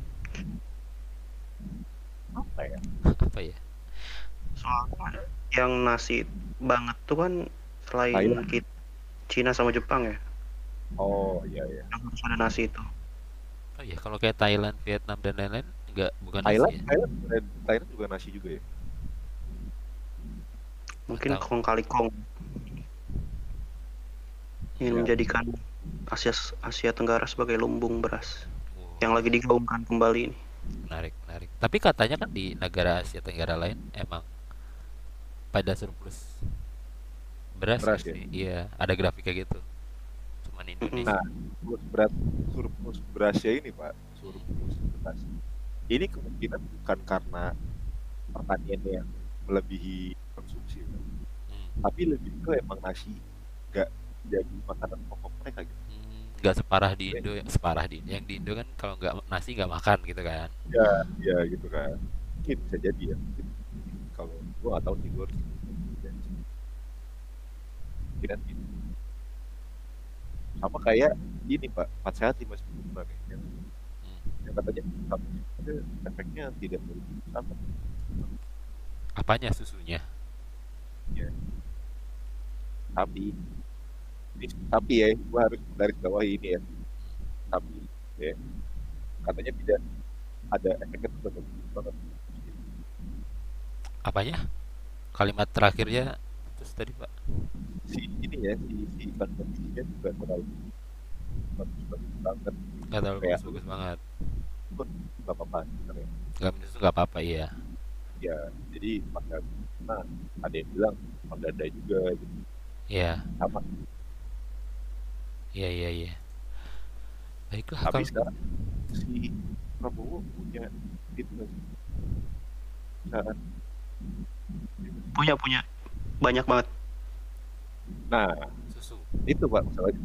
Apa ya? Apa ya? Soalnya yang nasi banget tuh kan selain Thailand. kita, Cina sama Jepang ya, Oh iya iya. yang harus ada nasi itu. Oh iya, kalau kayak Thailand, Vietnam dan lain-lain enggak bukan Thailand, nasi ya. Thailand, Thailand juga nasi juga ya. Mungkin Nggak tahu. kong kali kong ingin Iya. menjadikan Asia Asia Tenggara sebagai lumbung beras Oh, yang lagi digaungkan kembali ini. menarik, menarik. Tapi katanya kan di negara Asia Tenggara lain emang pada surplus beras, Beras nggak ya? sih? Iya, ada grafiknya gitu. Cuman Indonesia. Nah, surplus beras, surplus berasnya ini Pak, surplus beras. Ini kemungkinan bukan karena pertaniannya yang melebihi konsumsi, Pak. Hmm. Tapi lebih ke emang nasi nggak jadi makanan pokok mereka gitu. Hmm, nggak separah di Indo, yang separah di yang di Indo kan kalau nggak nasi nggak makan gitu kan. Ya, ya gitu kan. Mungkin bisa jadi ya. Mungkin kalau gua nggak tahu sih gua harus kira gitu. Sama kayak ini Pak, empat sehat lima sempurna nih, yang, Hmm. yang katanya tapi ada efeknya tidak begitu sama. Apanya susunya? Ya. Tapi ini, tapi ya gua harus garis bawahi ini ya. Tapi ya katanya tidak ada efeknya tuh betul banget. Apanya? Kalimat terakhirnya terus tadi Pak. Si ini ya si si kondisinya juga terlalu bagus-bagus banget. Nggak terlalu Kayak bagus-bagus banget. pun nggak apa-apa sebenarnya. Nggak minum susu nggak apa-apa iya. Ya jadi maka nah ada yang bilang mengada juga gitu. Iya, Sama. iya, iya, iya. Baiklah Tapi kalau sekarang si Prabowo punya itu nggak sih? Perusahaan. Punya punya banyak banget. Nah susu. itu Pak masalahnya.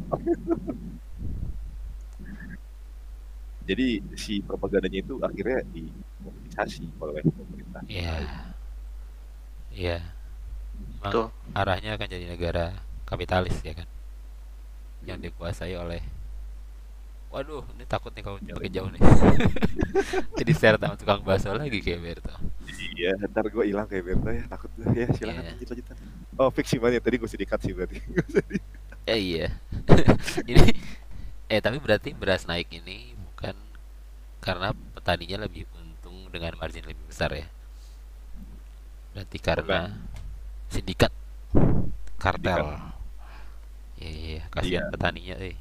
Jadi si propagandanya itu akhirnya dimonetisasi oleh pemerintah. Iya, iya. Emang Tuh. arahnya akan jadi negara kapitalis ya kan, yang dikuasai oleh. Waduh, ini takut nih kalau makin jauh nih. Jadi share sama tukang bakso lagi kayak Berto. Iya, ntar gue hilang kayak Berta ya, takut gue ya. Silakan Iya. lanjut lanjutan. Oh, fix sih banget tadi gue sedih cut sih berarti. Nggak usah di- Ya iya. Ini eh tapi berarti beras naik ini bukan karena petaninya lebih untung dengan margin lebih besar ya. Berarti karena Enggak, sindikat, kartel. sindikat. Iya, iya, iya. Iya, Kasihan petaninya, eh.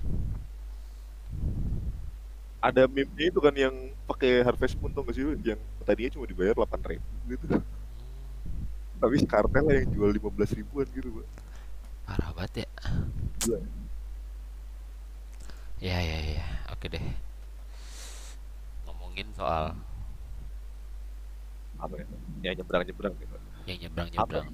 ada meme-nya itu kan yang pakai Harvest Moon tuh nggak sih lu? Yang tadinya cuma dibayar delapan ribu gitu. Tapi kartel yang jual lima belas ribuan gitu, Pak. Parah banget ya. Gila. Ya, ya, ya. Oke deh. Ngomongin soal Apa ya? Ya nyebrang-nyebrang gitu. yang Apa nyebrang-nyebrang. ya?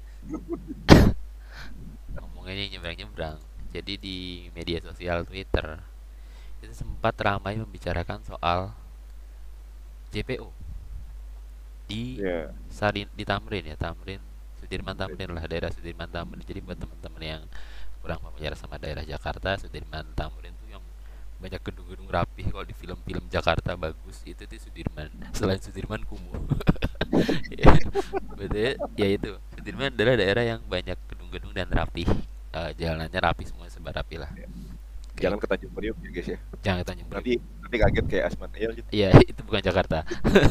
Ngomongin yang nyebrang-nyebrang. Jadi di media sosial Twitter itu sempat ramai membicarakan soal J P O di Ya, Sarin di Tamrin ya, Tamrin Sudirman Tamrin lah, daerah Sudirman Tamrin. Jadi buat teman-teman yang kurang familiar sama daerah Jakarta, Sudirman Tamrin tuh yang banyak gedung-gedung rapih. Kalau di film-film Jakarta bagus itu tuh Sudirman. Selain Sudirman kumuh. Ya, betul ya, itu Sudirman adalah daerah yang banyak gedung-gedung dan rapih. Eh, jalanannya rapi, semua sebar rapi lah. ya. Kayak Jangan ke Tanjung Priok ya guys ya. jangan ke Tanjung Priok. Nanti nanti kaget kayak Asman Air gitu. Iya, itu bukan Jakarta.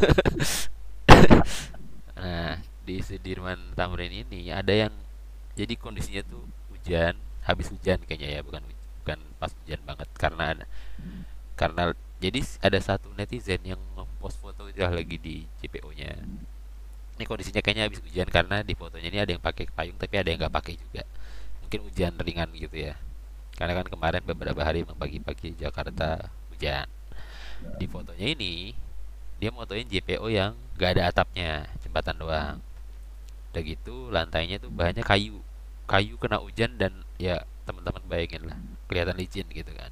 Nah, di Sudirman Tamrin ini ada yang jadi kondisinya tuh hujan, habis hujan kayaknya ya, bukan huj- bukan pas hujan banget, karena ada karena jadi s- ada satu netizen yang ngepost foto itu lah lagi di J P O-nya. Ini kondisinya kayaknya habis hujan karena di fotonya ini ada yang pakai payung tapi ada yang nggak pakai juga. Mungkin hujan ringan gitu ya. Karena kan kemarin beberapa hari memang pagi-pagi Jakarta hujan. Di fotonya ini dia motoin J P O yang gak ada atapnya, jembatan doang. Udah gitu lantainya tuh bahannya kayu. Kayu kena hujan dan ya teman-teman bayangin lah, kelihatan licin gitu kan.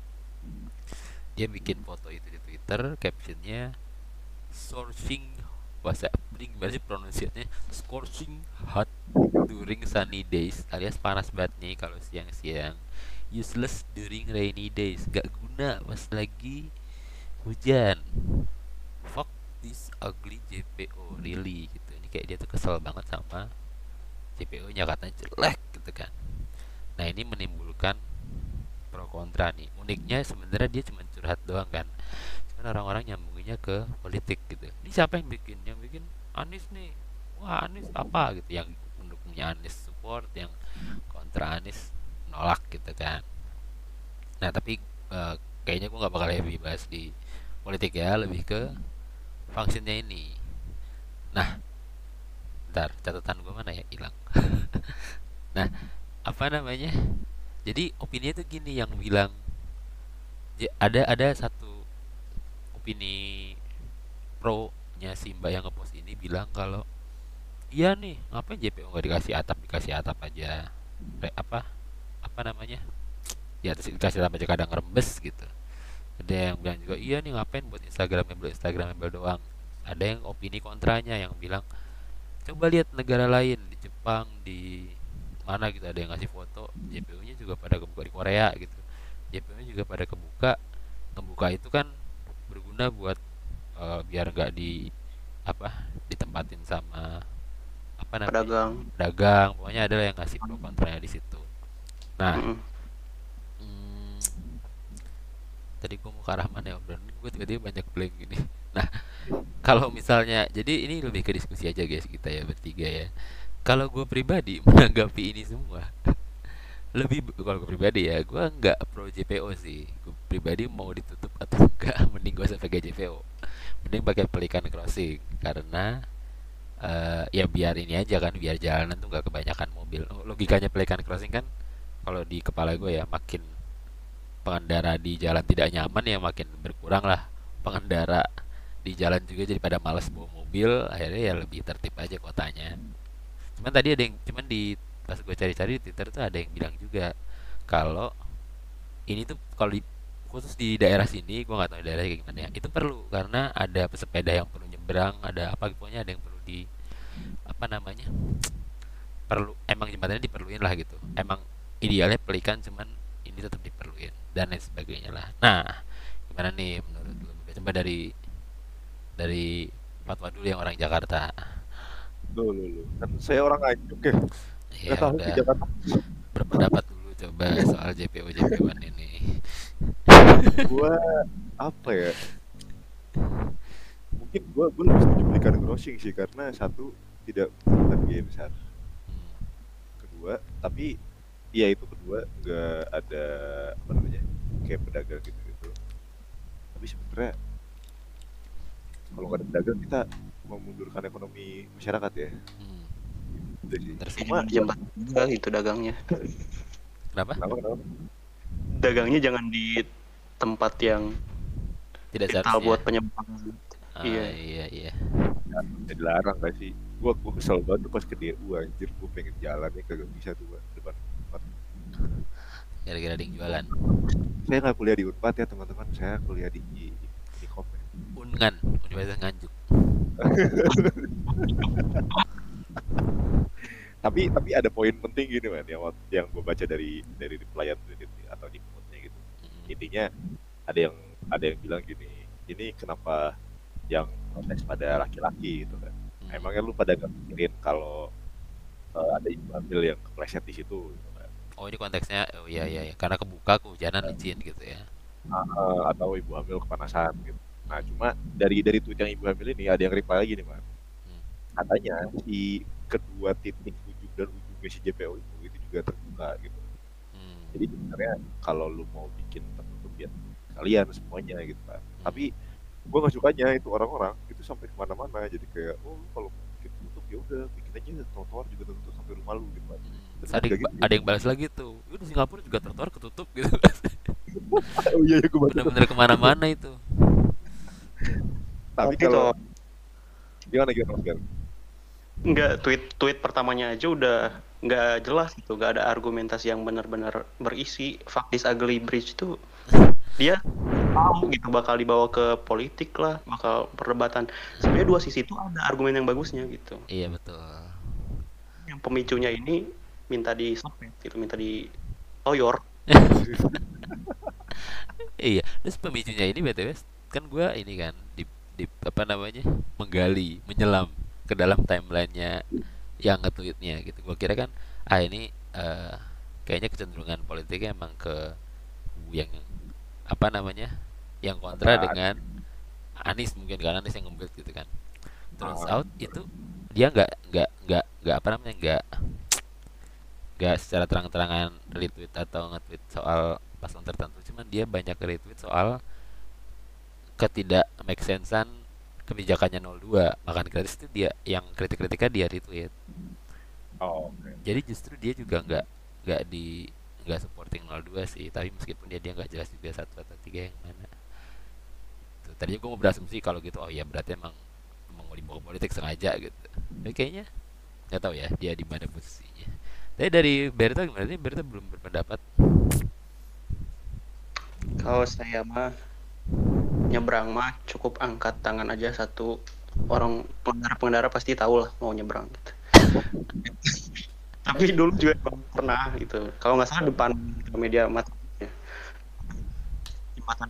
Dia bikin foto itu di Twitter, captionnya sourcing, bahasa gimana sih pronunciasinya, scorching hot during sunny days, alias panas banget nih kalau siang-siang, useless during rainy days, gak guna pas lagi hujan, fuck this ugly J P O really gitu. Ini kayak dia tuh kesel banget sama J P O-nya, katanya jelek gitu kan. Nah, ini menimbulkan pro kontra nih. Uniknya sebenarnya dia cuma curhat doang kan, cuman orang-orang nyambunginnya ke politik gitu. Ini siapa yang bikin? Yang bikin Anies nih. Wah, Anies apa gitu. Yang pendukungnya Anies support, yang kontra Anies nolak gitu kan. Nah, tapi eh, kayaknya gue nggak bakal lebih bahas di politik ya, lebih ke fungsinya ini. Nah, ntar catatan gue mana ya, hilang. Nah, apa namanya, jadi opini itu gini, yang bilang j- ada ada satu opini pro nya si mbak yang ngepost ini bilang kalau iya nih, ngapain J P O nggak dikasih atap, dikasih atap aja. Re- apa apa namanya, di atas dikasih atap aja kadang rembes gitu. Ada yang bilang juga iya nih, ngapain buat Instagramable Instagramable doang. Ada yang opini kontranya yang bilang coba lihat negara lain, di Jepang, di mana gitu, ada yang ngasih foto J P O-nya juga pada kebuka, di Korea gitu. J P O-nya juga pada kebuka. Ngebuka itu kan berguna buat eh, biar nggak di apa ditempatin sama apa namanya, Pedagang. dagang. Pokoknya ada yang ngasih pro kontranya di situ. Nah, Mm-mm. hmm, tadi gue mau ke arah mana ya obrolan ini, gue tiba-tiba banyak blank gini. Nah, kalau misalnya, jadi ini lebih ke diskusi aja guys, kita ya bertiga ya. Kalau gue pribadi menanggapi ini semua, lebih kalau gue pribadi ya, gue nggak pro J P O sih. Gue pribadi mau ditutup atau enggak, mending gue usah pakai J P O, mending pakai pelikan crossing. Karena eh, ya biar ini aja kan, biar jalanan tuh nggak kebanyakan mobil. Logikanya pelikan crossing kan, kalau di kepala gue ya, makin pengendara di jalan tidak nyaman ya makin berkurang lah pengendara di jalan juga, jadi pada malas bawa mobil, akhirnya ya lebih tertib aja kotanya. Cuman tadi ada yang, cuman di pas gue cari-cari di Twitter tuh ada yang bilang juga kalau ini tuh kalau di, khusus di daerah sini, gue nggak tahu di daerah kayak gimana ya, itu perlu karena ada pesepeda yang perlu nyebrang, ada apa pokoknya ada yang perlu di apa namanya, perlu, emang jembatannya diperluin lah gitu, emang idealnya pelikan, cuman ini tetap diperluin dan lain sebagainya lah. Nah, gimana nih menurut lu? Coba dari dari fatwa dulu yang orang Jakarta. Loh, loh, loh. Kan saya orang Nganjuk ya. Nggak Ya tahu di udah, Jakarta. berpendapat dulu coba soal J P O J P O-an ini. Gua apa ya? Mungkin gue gue lebih setuju belikan grossing sih karena satu tidak membutuhkan biaya besar. Hmm. Kedua, tapi iya itu kedua nggak ada apa namanya kayak pedagang gitu-gitu. Tapi sebenarnya kalau nggak ada pedagang kita memundurkan ekonomi masyarakat ya. Hmm. Itu sih. Bener sih. Ya, Cuma jangan di ya, jembatan juga itu dagangnya. Kenapa? kenapa kenapa? Dagangnya jangan di tempat yang Tidak vital buat seharusnya. penyebaran. Ah, Iya. iya iya. Ya, ya dilarang gak sih? Gua gua kesel banget tuh pas ke D U anjir, gua pengen jalan ya kagak bisa tuh Pak, depan Unpad. Gara-gara ada yang jualan. Saya nggak kuliah di Unpad ya teman-teman, saya kuliah di Unicom ya. Ungan, Universitas Nganjuk. Tapi tapi ada poin penting gini man, yang wak- yang gua baca dari dari pelayan Reddit nih, atau di quote-nya gitu. Mm-mm. Intinya ada yang ada yang bilang gini, ini kenapa yang protes pada laki-laki gitu kan? Hmm. Emangnya lu pada nggak mikirin kalau eh, ada ibu hamil yang kepleset di situ gitu kan? Oh ini konteksnya, oh iya iya, iya. Karena kebuka kehujanan licin gitu ya. Ah, atau ibu hamil kepanasan gitu. Nah, Hmm. cuma dari dari tweet yang ibu hamil ini ada yang reply lagi nih, Mas. Hmm. Katanya si kedua titik ujung dan ujungnya si J P O itu itu juga terbuka gitu. Hmm. Jadi sebenarnya kalau lu mau bikin tertutup ya kalian semuanya gitu kan. Hmm. Tapi gua nggak sukanya itu orang-orang itu sampai kemana-mana jadi kayak oh lu kalau mau bikin tutup ya udah bikin aja trotoar juga tertutup sampai rumah lu gitu kan. Hmm. Tapi Terus kan ada yang, nggak ba- gitu. ada yang balas lagi tuh. "Yuk, di Singapura juga trotoar ketutup gitu." Oh iya, ya, gua baca tuh. Bener-bener kemana-mana itu. Tapi Tapi kalau kalau gimana gimana Mas Gar? nggak tweet tweet pertamanya aja udah nggak jelas gitu, nggak ada argumentasi yang benar-benar berisi. Fuck this ugly bridge itu dia tahu gitu bakal dibawa ke politik lah, bakal perdebatan. Sebenarnya dua sisi itu ada argumen yang bagusnya gitu. Iya betul. Yang pemicunya ini minta di gitu, minta di toyor. Iya, terus pemicunya ini B T W kan gue ini kan di, di apa namanya menggali, menyelam ke dalam timelinenya yang nge-tweetnya gitu. Gue kira kan ah ini eh, kayaknya kecenderungan politiknya emang ke yang apa namanya yang kontra Kontra. dengan Anies mungkin kan Anies yang nge gitu kan. Turns Ah, out itu dia nggak nggak nggak nggak apa namanya nggak nggak secara terang-terangan retweet atau nge-tweet soal paslon tertentu, cuman dia banyak retweet soal ketidak make sensean kebijakannya nol dua makan gratis itu dia yang kritik-kritiknya dia retweet. oh, oke. Jadi justru dia juga nggak nggak di nggak supporting nol dua sih, tapi meskipun dia dia nggak jelas juga satu atau tiga yang mana. Tuh, tadinya gue mau berasumsi kalau gitu, oh ya berarti emang emang mau dibawa ke politik sengaja gitu. Tapi kayaknya nggak tahu ya dia di mana posisinya. Tapi dari Berta gimana sih? Berta belum berpendapat. Kalau saya mah nyebrang mah cukup angkat tangan aja satu, orang pengendara-pengendara pasti tahu lah mau nyebrang gitu. Tapi dulu juga pernah gitu, kalau nggak salah depan media mata ya, jembatan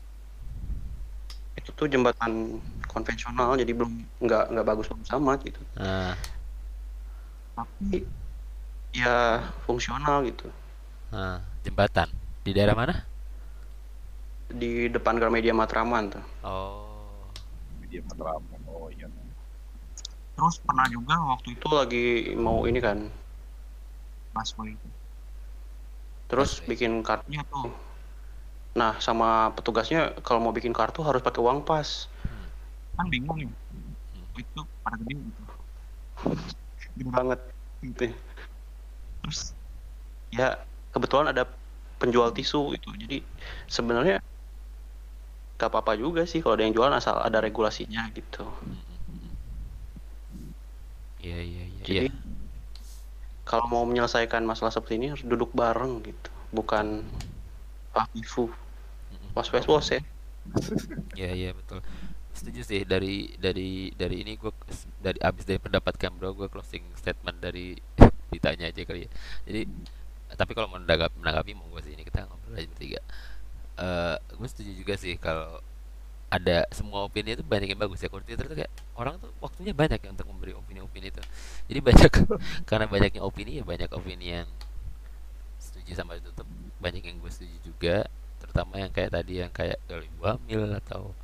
itu tuh jembatan konvensional, jadi belum nggak nggak bagus bagus amat gitu, Nah, tapi ya fungsional gitu. nah, jembatan di daerah mana? Di depan Gramedia Matraman tuh. Oh, Media Matraman. Oh iya. Terus pernah juga waktu itu lagi mau ini kan busway, terus busway. bikin kartunya tuh. Nah sama petugasnya kalau mau bikin kartu harus pakai uang pas. Hmm. Kan bingung nih. Hmm. Itu pada gede gitu. Gede banget gitu. Terus ya kebetulan ada penjual tisu itu. Jadi sebenarnya gak apa-apa juga sih kalau ada yang jualan asal ada regulasinya gitu. Hmm, hmm, hmm. Iya iya iya. Jadi Iya. kalau mau menyelesaikan masalah seperti ini harus duduk bareng gitu. Bukan pakifu. Hmm, Was was was ya. iya iya betul. Setuju sih dari dari dari ini gue dari abis dari pendapat Cambro gue closing statement dari ditanya aja kali ya. Jadi tapi kalau mau menanggapi, menanggapi mau gue sih ini kita ngobrol aja bertiga. Eh gue setuju juga sih kalau ada semua opini itu banyak yang bagus ya. Kalau Twitter tuh kayak orang tuh waktunya banyak ya untuk memberi opini-opini itu. Jadi banyak karena banyaknya opini ya banyak opini yang setuju sama ditutup, banyak yang gue setuju juga, terutama yang kayak tadi yang kayak kalau ibu hamil atau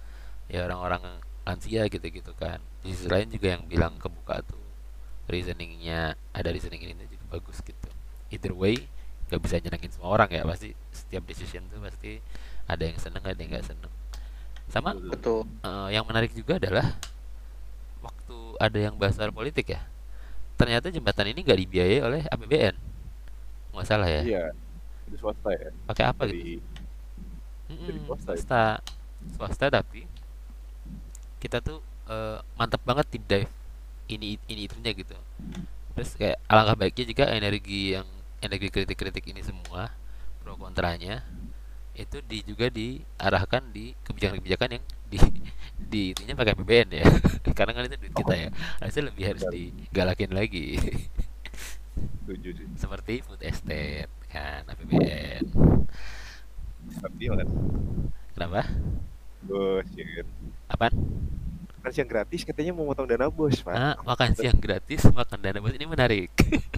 ya orang-orang lansia gitu-gitu kan. Di sisi lain juga yang bilang kebuka tuh reasoningnya, ada reasoning ini juga bagus gitu. Either way gak bisa nyenengin semua orang ya, pasti setiap decision tuh pasti ada yang seneng ada yang gak seneng. Sama Betul. Betul. eh, yang menarik juga adalah waktu ada yang bahas soal politik ya, ternyata jembatan ini gak dibiayai oleh A P B N, nggak salah ya. Iya, itu swasta ya. Pakai apa gitu? Dari dari Mm-mm, swasta ya. swasta, swasta tapi kita tuh eh, mantep banget deep dive ini ini itunya gitu. Terus kayak alangkah baiknya jika energi yang energi kritik-kritik ini semua pro kontranya itu di juga diarahkan di kebijakan-kebijakan yang di di itunya pakai A P B N ya. Karena kan itu duit kita ya, harusnya lebih harus Benar, digalakin lagi. setuju sih. Seperti food estate kan A P B N. Tapi makan Kenapa? bos ya kan. Apaan? Makan siang gratis katanya mau motong dana bos, Pak. Ah, makan siang gratis, makan dana bos, ini menarik.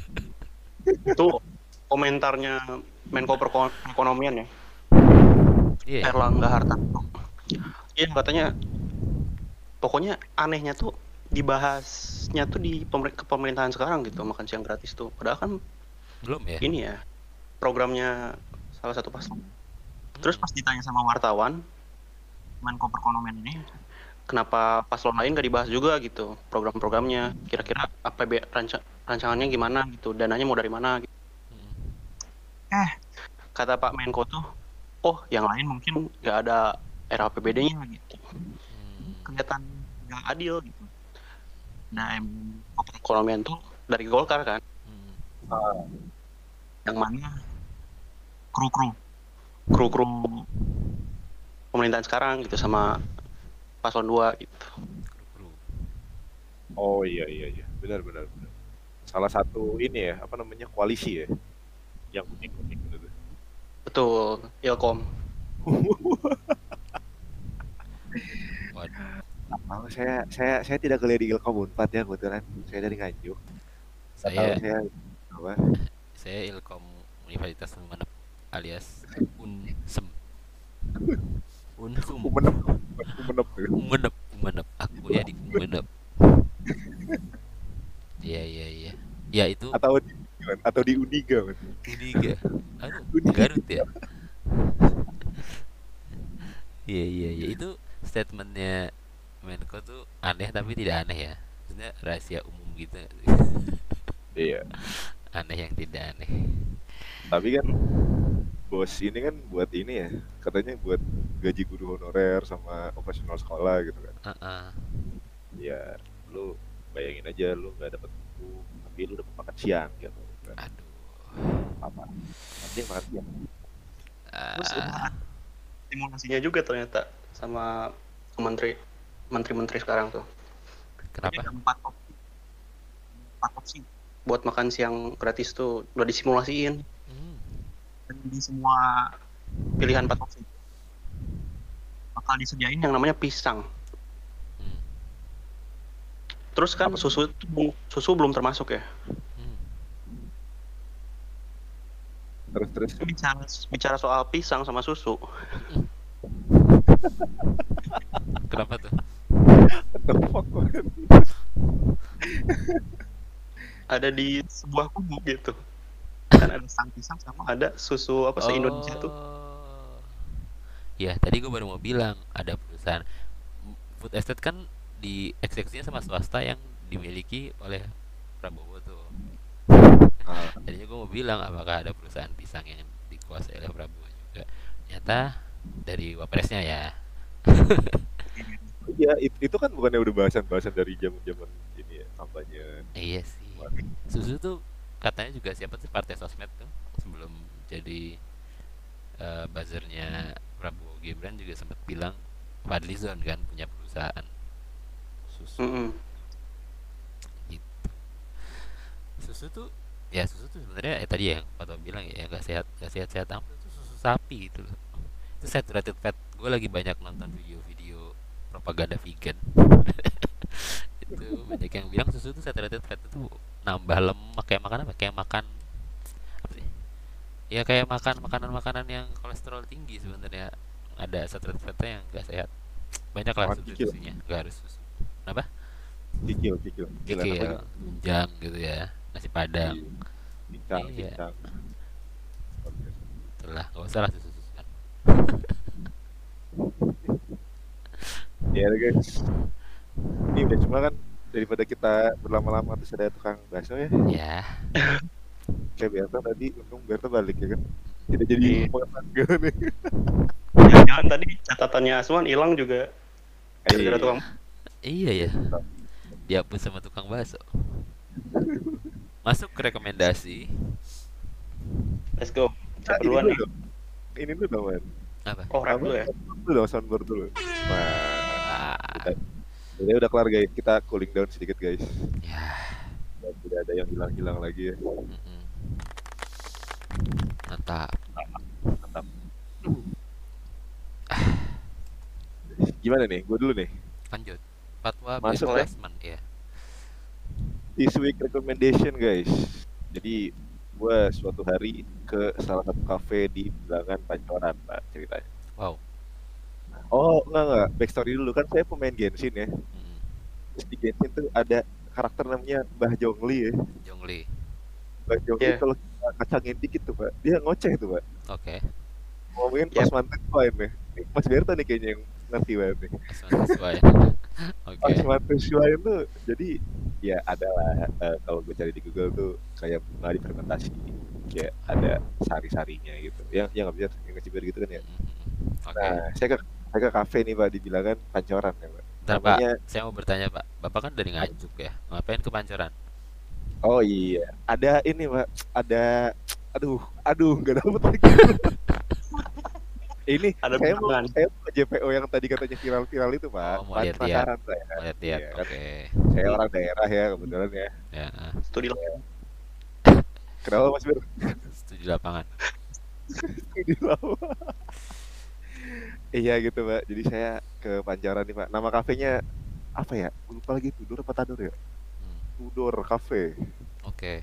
Itu komentarnya Menko Perko- Perekonomian ya, Iya. Erlangga Hartarto. Iya katanya, pokoknya anehnya tuh dibahasnya tuh di pemer- kepemerintahan sekarang gitu, makan siang gratis tuh. Padahal kan Belum ya? ini ya programnya salah satu paslon. Terus Mm-mm. pas ditanya sama wartawan, Menko Perekonomian ini, kenapa paslon lain gak dibahas juga gitu program-programnya, kira-kira A P B ranca- rancangannya gimana gitu, dananya mau dari mana gitu. Mm-mm. Eh, kata Pak Menko tuh, oh yang lain mungkin gak ada R A P B D-nya gitu. Hmm. Kelihatan gak adil gitu. Nah, Menko Perekonomian tuh dari Golkar kan, Hmm. Ah, yang mana kru-kru kru-kru pemerintahan sekarang gitu sama paslon dua gitu. Kru-kru. oh iya iya iya, benar benar benar. Salah satu ini ya, apa namanya, koalisi ya, yang unik-unik gitu tuh. Betul, Ilkom. Waduh, Oh, saya saya saya tidak kuliah di Ilkom Unpad ya kebetulan. Saya dari Nganjuk. Nggak tahu saya saya apa. saya Ilkom Universitas Sumenep alias Unsem. Unsum. Umenep, umenep gitu. Umenep, Umenep. Aku ya di Umenep. Iya, iya, iya. Ya itu Atau di gimana? Atau di Uniga kan. Uniga. Aduh, Uniga. Garut ya. Iya, iya, iya. Itu statementnya Menko tuh aneh tapi tidak aneh ya. Maksudnya rahasia umum gitu. Iya. Aneh yang tidak aneh. Tapi kan bos ini kan buat ini ya, katanya buat gaji guru honorer sama operasional sekolah gitu kan. Heeh. Ya, lu bayangin aja lu nggak dapat buku, tapi lu dapat makan siang gitu kan. Aduh. Apa? Nanti makan siang. Terus Ah, ada simulasinya juga ternyata sama menteri menteri-menteri sekarang tuh. Jadi kenapa? ada empat opsi, empat opsi buat makan siang gratis tuh udah disimulasiin. Hmm. Dan di semua pilihan empat opsi bakal disediain yang namanya pisang. Hmm. Terus kan Apa? susu itu bu- susu belum termasuk ya. Hmm. Terus terus Bicara bicara soal pisang sama susu, Kenapa tuh? what the fuck, man? ada di sebuah kubu gitu. Kan ada sang pisang sama ada susu apa se-Indonesia tuh. Oh. Ya, tadi gue baru mau bilang ada perusahaan food estate kan dieksekusinya sama swasta yang dimiliki oleh Prabowo tuh. Ah, Tadinya gue mau bilang apakah ada perusahaan pisang yang dikuasai oleh Prabowo juga. Ternyata dari wapresnya ya. iya, it- itu kan bukannya udah bahasan-bahasan dari zaman-zaman ini ya, kampanye. Iya sih. Susu tuh katanya juga siapa sih partai sosmed tuh sebelum jadi eh, buzzernya Prabowo Gibran juga sempat bilang Fadlizon kan punya perusahaan susu Mm-mm. gitu. Susu tuh ya susu tuh sebenarnya eh, tadi ya yang Pak Tom bilang ya nggak sehat nggak sehat-sehat amat itu susu sapi gitu loh. Itu saturated fat. Gue lagi banyak nonton video-video propaganda vegan. Itu banyak yang bilang susu tuh saturated fat itu nambah lemak, kayak makan apa? Kayak makan apa sih? Ya kayak makan makanan-makanan yang kolesterol tinggi sebenarnya ada saturated fatnya yang nggak sehat. Banyak lah Makan kikil, substitusinya, nggak harus susu. Kenapa? kikil, kikil, kikil enak Kikil, lagi. tunjang gitu ya, nasi padang. Iya, cincang, Iya, cincang. Oke. itulah, nggak usah lah susu-susuan. Ya udah, guys, ini udah cuma kan daripada kita berlama-lama terus ada tukang bakso ya. Ya, Kayak Berta tadi, untung Berta balik ya kan. Tidak jadi Iya. omongan gitu nih. Jangan-jangan tadi catatannya Aswan hilang juga gara-gara Iya. tukang. iya ya, dihapus sama tukang bakso. Masuk ke rekomendasi. Let's go. Nah, Siapa ini duluan dulu nih? dong. Ini dulu dong, man. Apa? Oh, rap Apa? dulu ya. Soundboard dulu dong, soundboard dulu. Nah, Ah, kita, jadi udah kelar guys. Kita cooling down sedikit guys. ya, Dan tidak ada yang hilang-hilang lagi ya. mm-mm. Mantap. Mantap. Gimana nih? Gue dulu nih. Lanjut. Fatwa Masuk by ya? Osman ya. This week recommendation guys. Jadi gue suatu hari ke salah satu kafe di Bilangan Pancoran, Pak, ceritanya. Wow. Oh, enggak enggak. Backstory dulu kan saya pemain Genshin ya. Mm-mm. Terus di Genshin tuh ada karakter namanya Mbah Zhongli ya. Jongli. Mbah Zhongli Iya. kalau kita kacangin dikit tuh, Pak. Dia ngoceh tuh, Pak. Oke. Ngomongin Yep. Osman Tuswain nih. Nih, Mas Berta nih kayaknya yang ngerti banget nih. Osman sesuai. Oke. Osman Tuswain tuh jadi ya adalah eh, kalau gue cari di Google tuh kayak bunga difermentasi, kayak ada sari-sarinya gitu. Yang yang nggak bisa yang ngecibir gitu kan ya. Mm-mm. Oke. Nah, saya ke saya ke kafe nih Pak di Bilangan Pancoran ya Pak. Bentar Pak, Namanya saya mau bertanya Pak. Bapak kan dari Nganjuk ya. Ngapain ke Pancoran? oh iya, ada ini Pak, ada aduh, aduh nggak dapet lagi. Ini Ada saya mau hubungan. saya mau ke J P O yang tadi katanya viral-viral itu Pak. Oh, mau Pan- lihat-lihat. Penasaran saya. Mau lihat-lihat. Iya, kan Oke. saya orang daerah ya kebetulan ya. Ya, ah. Studi lapangan. Kenapa Mas Bir? Setuju lapangan. Di bawah. Iya gitu Pak. Jadi saya ke Pancoran nih Pak. Nama kafenya apa ya? Gue lupa lagi, Tudor apa Tador ya? Hmm. Tudor Cafe. Oke.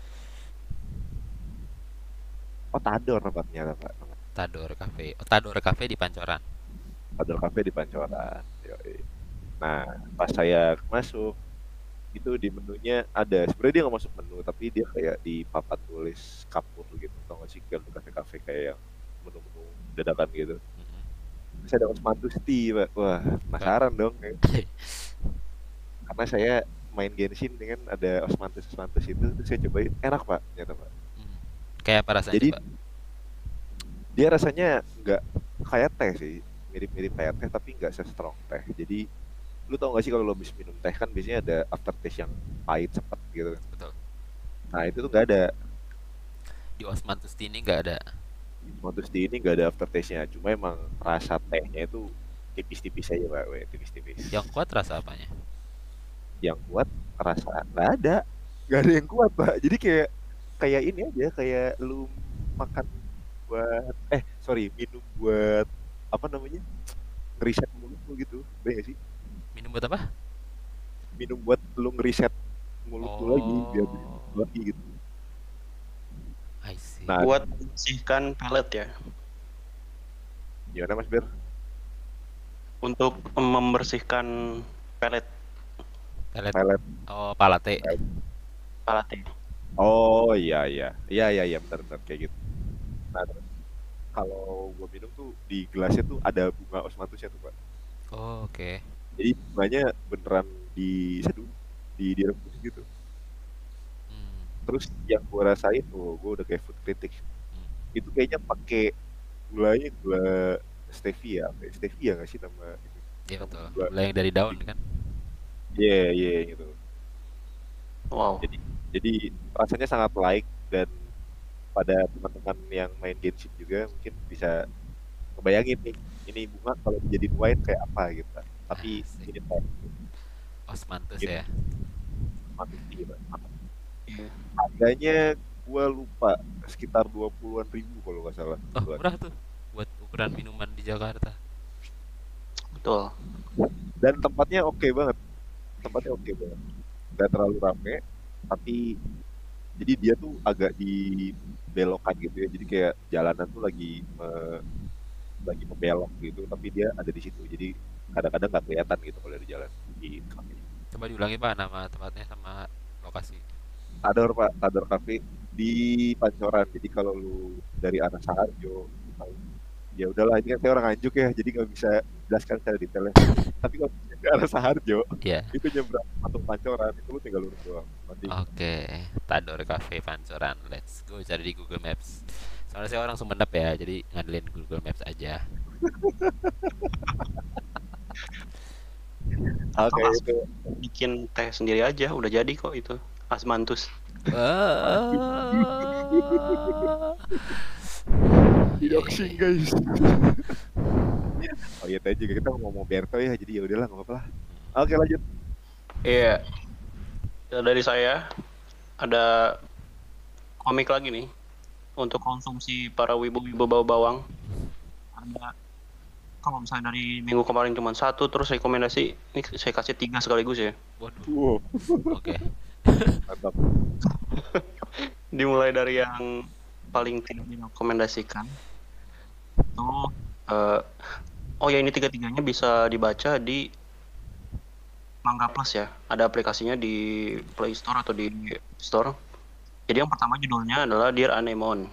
Oh Tador tempatnya Pak. Tador Cafe. Oh, Tador Cafe di Pancoran. Tador Cafe di Pancoran. Yoi. Nah, pas saya masuk itu di menunya ada sebenarnya dia nggak masuk menu tapi dia kayak di papan tulis kapur gitu, tau gak sih kalau kafe-kafe kayak yang menu-menu dadakan gitu. Mm-mm. Terus ada Osmanthus tea Pak. Wah penasaran dong ya. Karena saya main Genshin dengan ada Osmanthus Osmanthus itu, terus saya cobain enak Pak ternyata Pak. Hmm. Kayak apa rasanya Jadi Pak? dia rasanya nggak kayak teh sih, mirip-mirip kayak teh tapi nggak se-strong teh. Jadi lu tau gak sih kalau lo habis minum teh kan biasanya ada aftertaste yang pahit cepet gitu kan. Betul. Nah itu tuh nggak ada. Di Osmanthus ini nggak ada. Modus di ini nggak ada aftertaste-nya, cuma emang rasa tehnya itu tipis-tipis aja Pak, we, tipis-tipis. Yang kuat rasa apanya? Yang kuat rasa nggak ada, nggak ada yang kuat Pak. Jadi kayak kayak ini aja, kayak lu makan buat eh sorry minum buat apa namanya ngeriset mulut lu gitu, bener gak sih? Minum buat apa? Minum buat lu ngeriset mulut lu lagi biar Oh, lagi gitu. I see. Nah, Buat membersihkan pelet ya. gimana Mas Ber? Untuk membersihkan pelet Pelet. Pelet. Oh, palate. palate. Oh iya iya iya iya iya benar-benar kayak gitu. Nah terus kalau gua minum tuh di gelasnya tuh ada bunga osmanthusnya tuh Pak. Oh, oke. Jadi bunganya beneran diseduh, di direbus gitu. Hmm. Terus yang gua rasain, oh gua udah kayak food critic. Hmm. Itu kayaknya pakai gulanya gula stevia, kayak stevia nggak sih nama itu? Iya Nama betul. gula. Gula yang dari daun kan? Iya iya gitu. Wow. Jadi jadi rasanya sangat light dan pada teman-teman yang main Genshin juga mungkin bisa ngebayangin nih ini bunga kalau dijadiin wine kayak apa gitu Pak. Tapi Asik. ini teh Osmanthus gitu, ya. manis gitu. Iya. Harganya gua lupa sekitar dua puluhan ribu kalau nggak salah. Oh, Buat- murah tuh buat ukuran minuman di Jakarta. Betul. Dan tempatnya oke banget. Tempatnya oke banget. Nggak terlalu rame, tapi jadi dia tuh agak dibelokan gitu ya. Jadi kayak jalanan tuh lagi me- lagi membelok gitu, tapi dia ada di situ. Jadi kadang-kadang nggak kelihatan gitu kalau dari jalan. Gitu. Coba diulangi Pak nama tempatnya sama lokasi. Tador Pak, Tador Cafe di Pancoran. Jadi kalau lu dari arah Saharjo, ya udahlah ini kan saya orang Nganjuk ya, jadi nggak bisa jelaskan secara detailnya. Tapi kalau ke arah Saharjo, Ya. itu nyebrang patung Pancoran, itu lu tinggal lurus doang. Nanti Oke, Tador Cafe Pancoran. Let's go cari di Google Maps. Soalnya saya orang Sumenep ya, jadi ngandelin Google Maps aja. Atau oke langsung itu. bikin teh sendiri aja, udah jadi kok itu. Asmantus. Ah. Iya, iya, Yoksing iya. guys. Oh iya tadi juga kita ngomong Berto ya, jadi ya udahlah nggak apa-apa lah. Oke lanjut. Iya, yeah. Dari saya ada komik lagi nih untuk konsumsi para wibu-wibu bau bawang. Ada kalau misalnya dari minggu kemarin cuma satu, terus rekomendasi ini saya kasih tiga sekaligus ya. Waduh. Wow, Oke. mantap. Dimulai dari yang paling tidak direkomendasikan itu eh, oh ya ini tiga-tiganya bisa dibaca di Manga Plus ya. Ada aplikasinya di Play Store atau di Store. Jadi yang pertama judulnya adalah Dear Anemone.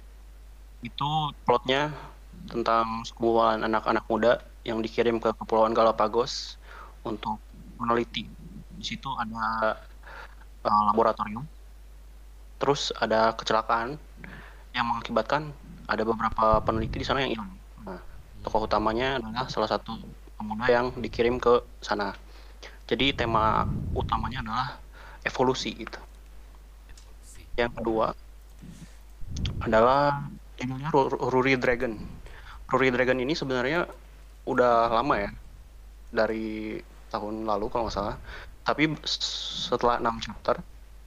Itu plotnya tentang sekumpulan anak-anak muda yang dikirim ke Kepulauan Galapagos untuk meneliti. Di situ ada uh, laboratorium. Terus ada kecelakaan yang mengakibatkan ada beberapa peneliti di sana yang hilang. Nah, tokoh utamanya adalah salah satu pemuda yang dikirim ke sana. Jadi tema utamanya adalah evolusi gitu. Yang kedua adalah judulnya Ruri Dragon. Ruri Dragon ini sebenarnya udah lama ya, dari tahun lalu kalau nggak salah. Tapi setelah enam chapter,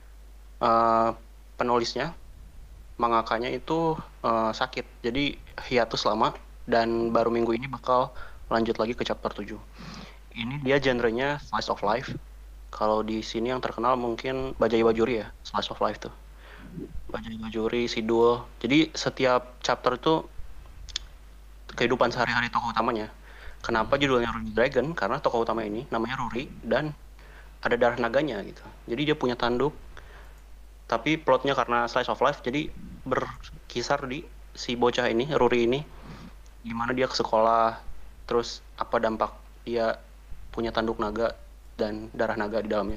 uh, penulisnya, mangakanya itu uh, sakit. Jadi hiatus lama dan baru minggu ini bakal lanjut lagi ke chapter tujuh. Ini dia genrenya slice of life. Kalau di sini yang terkenal mungkin Bajai Bajuri ya, slice of life tuh. Bajai Bajuri, Sidul. Jadi setiap chapter itu kehidupan sehari-hari tokoh utamanya. Kenapa judulnya Ruri Dragon? Karena tokoh utama ini namanya Ruri dan ada darah naganya gitu. Jadi dia punya tanduk. Tapi plotnya karena slice of life jadi berkisar di si bocah ini, Ruri ini, gimana dia ke sekolah, terus apa dampak dia punya tanduk naga dan darah naga di dalamnya.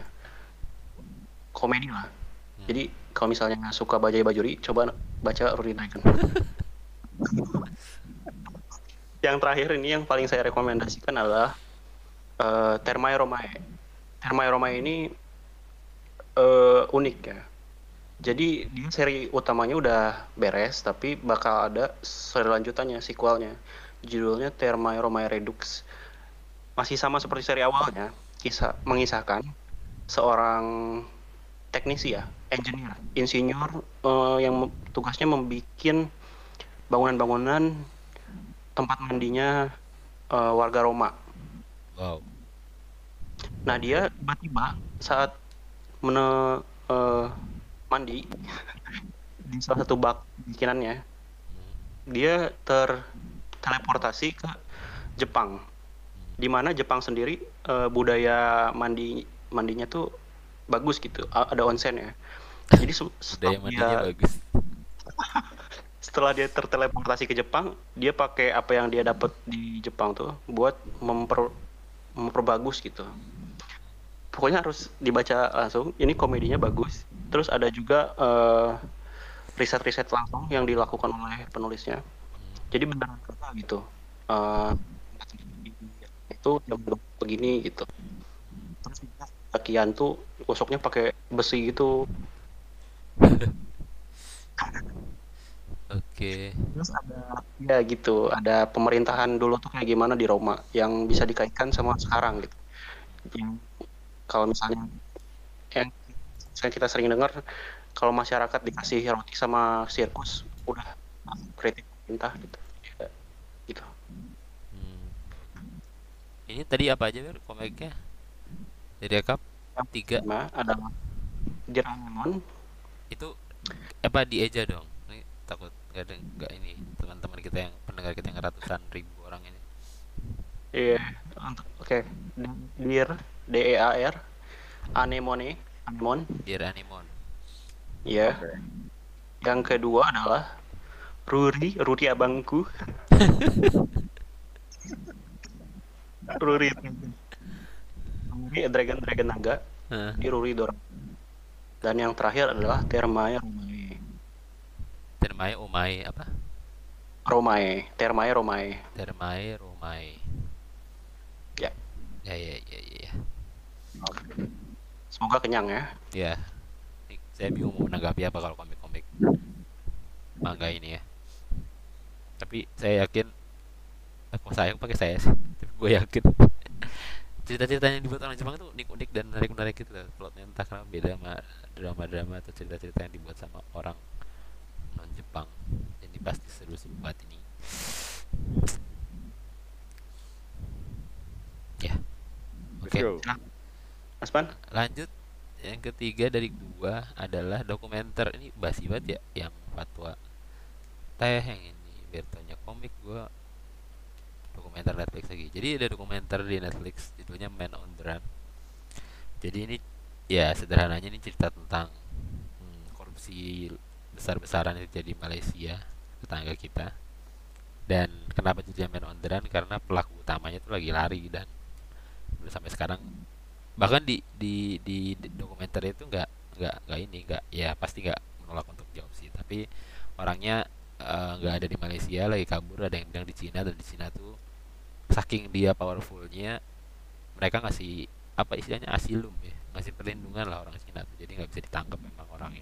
Komedi lah. Hmm. Jadi kalau misalnya nggak suka Bajai Bajuri, coba baca Ruri Dragon. Yang terakhir ini yang paling saya rekomendasikan adalah uh, Thermae Romae. Thermae Romae ini uh, unik ya. Jadi dia seri utamanya udah beres, tapi bakal ada seri lanjutannya, sequelnya. Judulnya Thermae Romae Redux. Masih sama seperti seri awalnya, kisah mengisahkan seorang teknisi ya, engineer, insinyur uh, yang tugasnya membuat bangunan-bangunan tempat mandinya uh, warga Roma. Wow. Nah dia tiba-tiba saat mene, uh, mandi di salah satu bak bikinannya, dia terteleportasi ke Jepang, di mana Jepang sendiri uh, budaya mandi mandinya tuh bagus gitu, ada onsen ya. Jadi budaya mandinya dia, bagus. Setelah dia terteleportasi ke Jepang, dia pakai apa yang dia dapat di Jepang tuh buat memper, memperbagus gitu. Pokoknya harus dibaca langsung. Ini komedinya bagus. Terus ada juga uh, riset-riset langsung yang dilakukan oleh penulisnya. Jadi beneran kata gitu. Uh, itu yang begini gitu. Terus kakian tuh gosoknya pakai besi gitu. Oke. Okay. Terus ada ya gitu, ada pemerintahan dulu tuh kayak gimana di Roma yang bisa dikaitkan sama sekarang gitu. Yang kalau misalnya yang saya kita sering dengar kalau masyarakat dikasih roti sama sirkus udah kritik pemerintah gitu. Ya, gitu. Hmm. Ini tadi apa aja Ber, komiknya? Direkap yang tiga. Pertama adalah Dear Anemone. Itu apa di Eja dong? Ini takut nggak ada nggak ini teman-teman kita yang pendengar kita yang ratusan ribu orang ini. Iya, untuk oke. Dear, D E A R, anemone, anemon. Dear Anemon. Ya. Oke. Yang kedua adalah Ruri, Ruri abangku. Ruri. Ruri Dragon Dragon Naga. Hah, Di Ruri Dora. Dan yang terakhir adalah Termae Romae. Termae Omae apa? Romae, Termae Romae. Termae Romae. Ya. Ya ya ya ya. ya. Oke. Semoga kenyang ya. Ya. Ini saya bingung mau menanggapi apa kalau komik-komik manga ini ya. Tapi saya yakin aku sayang pakai saya sih. Tapi gue yakin cerita-ceritanya yang dibuat orang Jepang itu unik-unik dan menarik-menarik gitu loh. Plotnya entah kenapa beda sama drama-drama atau cerita-cerita yang dibuat sama orang non Jepang. Jadi pasti seru sih buat ini. Ya, Let's oke. go. Mas Pan? Lanjut yang ketiga dari gua adalah dokumenter. Ini basi banget ya yang fatwa teh yang ini biar tanya komik gua dokumenter Netflix lagi. Jadi ada dokumenter di Netflix judulnya Man on the Run. Jadi ini ya sederhananya ini cerita tentang hmm, korupsi besar-besaran yang terjadi di Malaysia, tetangga kita. Dan kenapa judulnya Man on the Run? Karena pelaku utamanya itu lagi lari dan udah sampai sekarang bahkan di di di, di dokumenter itu nggak nggak nggak ini nggak ya pasti nggak menolak untuk jawab sih, tapi orangnya eh, nggak ada di Malaysia, lagi kabur, ada yang bilang di Cina, dan di Cina tuh saking dia powerfulnya mereka ngasih apa istilahnya asilum ya, ngasih perlindungan lah orang Cina tuh, jadi nggak bisa ditangkap memang orangnya.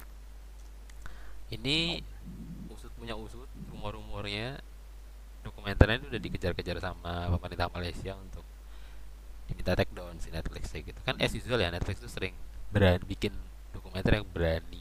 Ini usut punya usut, rumor-rumornya dokumenternya itu udah dikejar-kejar sama pemerintah Malaysia untuk diminta take down si Netflix kayak gitu kan. As usual ya, Netflix tuh sering berani bikin dokumenter yang berani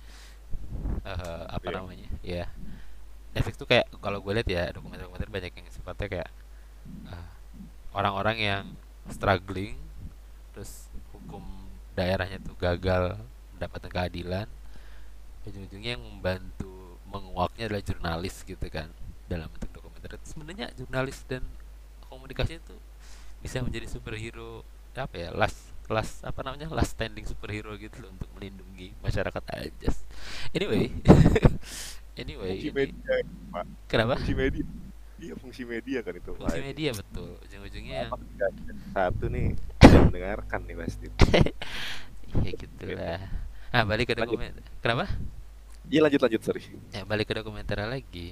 eh, apa Iya. namanya ya. Netflix tuh kayak kalau gue lihat ya dokumenter-dokumenter banyak yang sifatnya kayak eh, orang-orang yang struggling, terus hukum daerahnya tuh gagal mendapatkan keadilan, ujung-ujungnya yang membantu menguaknya adalah jurnalis gitu kan dalam bentuk dokumenter. Sebenarnya jurnalis dan komunikasi itu bisa menjadi superhero apa ya, last last apa namanya last standing superhero gitu loh untuk melindungi masyarakat aja. Anyway, anyway Fungsi ini media, Pak. kenapa Fungsi media. Iya, fungsi media kan itu, Pak. fungsi media betul, ujung-ujungnya yang Satu nih tidak mendengarkan nih pasti. ya gitulah. Nah balik ke Lanjut. dokumen, kenapa Iya, lanjut lanjut sorry. ya balik ke dokumenter lagi.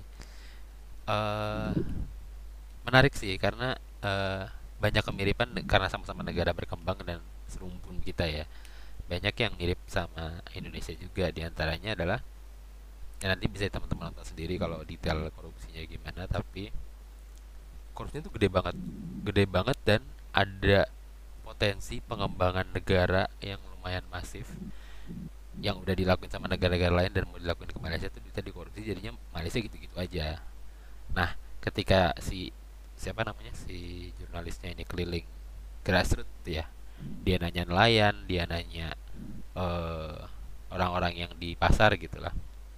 eh Menarik sih karena eh, banyak kemiripan de- karena sama-sama negara berkembang dan serumpun kita ya. Banyak yang mirip sama Indonesia juga. Diantaranya adalah ya nanti bisa teman-teman nonton sendiri kalau detail korupsinya gimana. Tapi korupsinya itu gede banget, gede banget dan ada potensi pengembangan negara yang lumayan masif yang udah dilakuin sama negara-negara lain dan mau dilakuin ke Malaysia tuh bisa dikorupsi, jadinya Malaysia gitu-gitu aja. Nah, ketika si siapa namanya si jurnalisnya ini keliling grassroots ya, dia nanya nelayan, dia nanya eh, orang-orang yang di pasar gitulah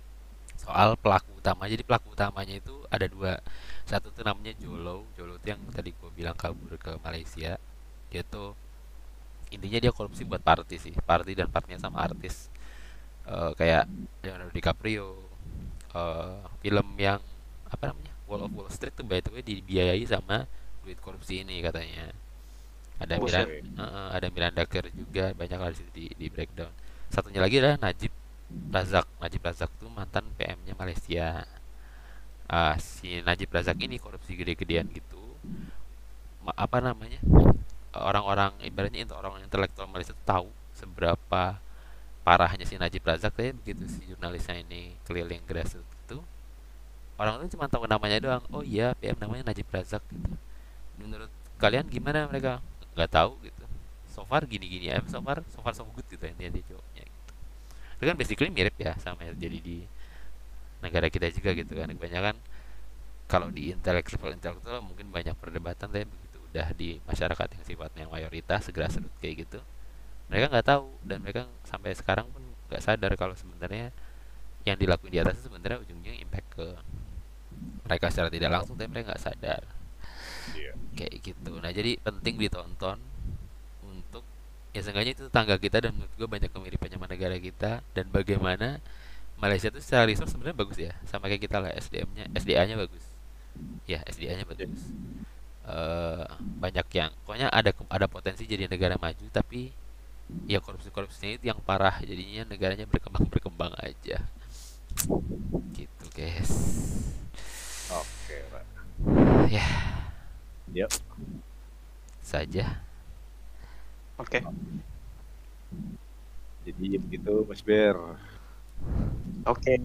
soal pelaku utama. Jadi pelaku utamanya itu ada dua. Satu tuh namanya Jolo. Jolo itu yang tadi gue bilang kabur ke Malaysia. Dia tuh intinya dia korupsi buat party sih, party dan partnya sama artis. Eh, kayak Leonardo DiCaprio, eh, film yang apa namanya Wall of Wall Street tuh by the way dibiayai sama duit korupsi ini katanya. Ada Miran, Buset. eh, ada Miranda Kerr juga, banyak lah di situ di, di breakdown. Satunya lagi adalah Najib Razak. Najib Razak tuh mantan P M-nya Malaysia. Ah, si Najib Razak ini korupsi gede-gedean gitu. Ma- apa namanya? Orang-orang ibaratnya itu orang intelektual Malaysia tuh tahu seberapa parahnya si Najib Razak. Tapi begitu si jurnalisnya ini keliling grassroots itu, orang itu cuma tahu namanya doang. Oh iya, P M namanya Najib Razak gitu. Menurut kalian gimana mereka? Nggak tahu gitu. So far gini-gini ya, so far so far so good gitu intinya dia jawabnya gitu. Itu kan basically mirip ya sama yang jadi di negara kita juga gitu kan. Kebanyakan kalau di intelektual intelektual mungkin banyak perdebatan, tapi begitu udah di masyarakat yang sifatnya mayoritas segera serut kayak gitu, mereka nggak tahu dan mereka sampai sekarang pun nggak sadar kalau sebenarnya yang dilakuin di atas itu sebenarnya ujungnya impact ke mereka secara tidak langsung, tapi mereka nggak sadar. Iya. kayak gitu. Nah jadi penting ditonton untuk ya seenggaknya itu tetangga kita dan menurut gue banyak kemiripannya sama negara kita dan bagaimana Malaysia tuh secara resource sebenarnya bagus ya sama kayak kita lah S D M-nya S D A-nya bagus ya S D A-nya Ya. bagus. Eh, banyak yang pokoknya ada ada potensi jadi negara maju tapi ya korupsi-korupsinya itu yang parah jadinya negaranya berkembang berkembang aja gitu guys Oke, Pak. ya Yuk. saja. Oke. Jadi begitu Mas Ber. Oke.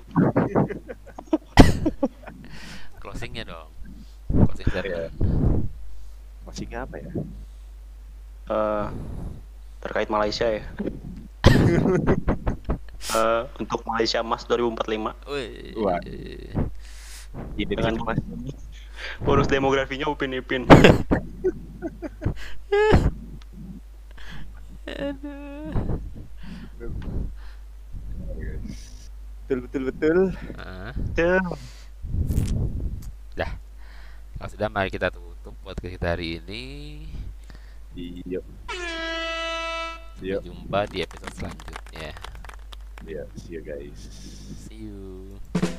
Closingnya dong closing Ya. statement. Masihnya apa ya? Eh, terkait Malaysia ya. Eh, untuk Malaysia Emas dua ribu empat puluh lima Wih. Wah. Ini dengan dengan Mas. bonus demografinya Upin Ipin. Aduh. Betul betul betul. Ah, Ya, dah kalau sudah mari kita tutup podcast kita hari ini. Iya. Sampai Iya. jumpa di episode selanjutnya. Iya, see you guys. See you.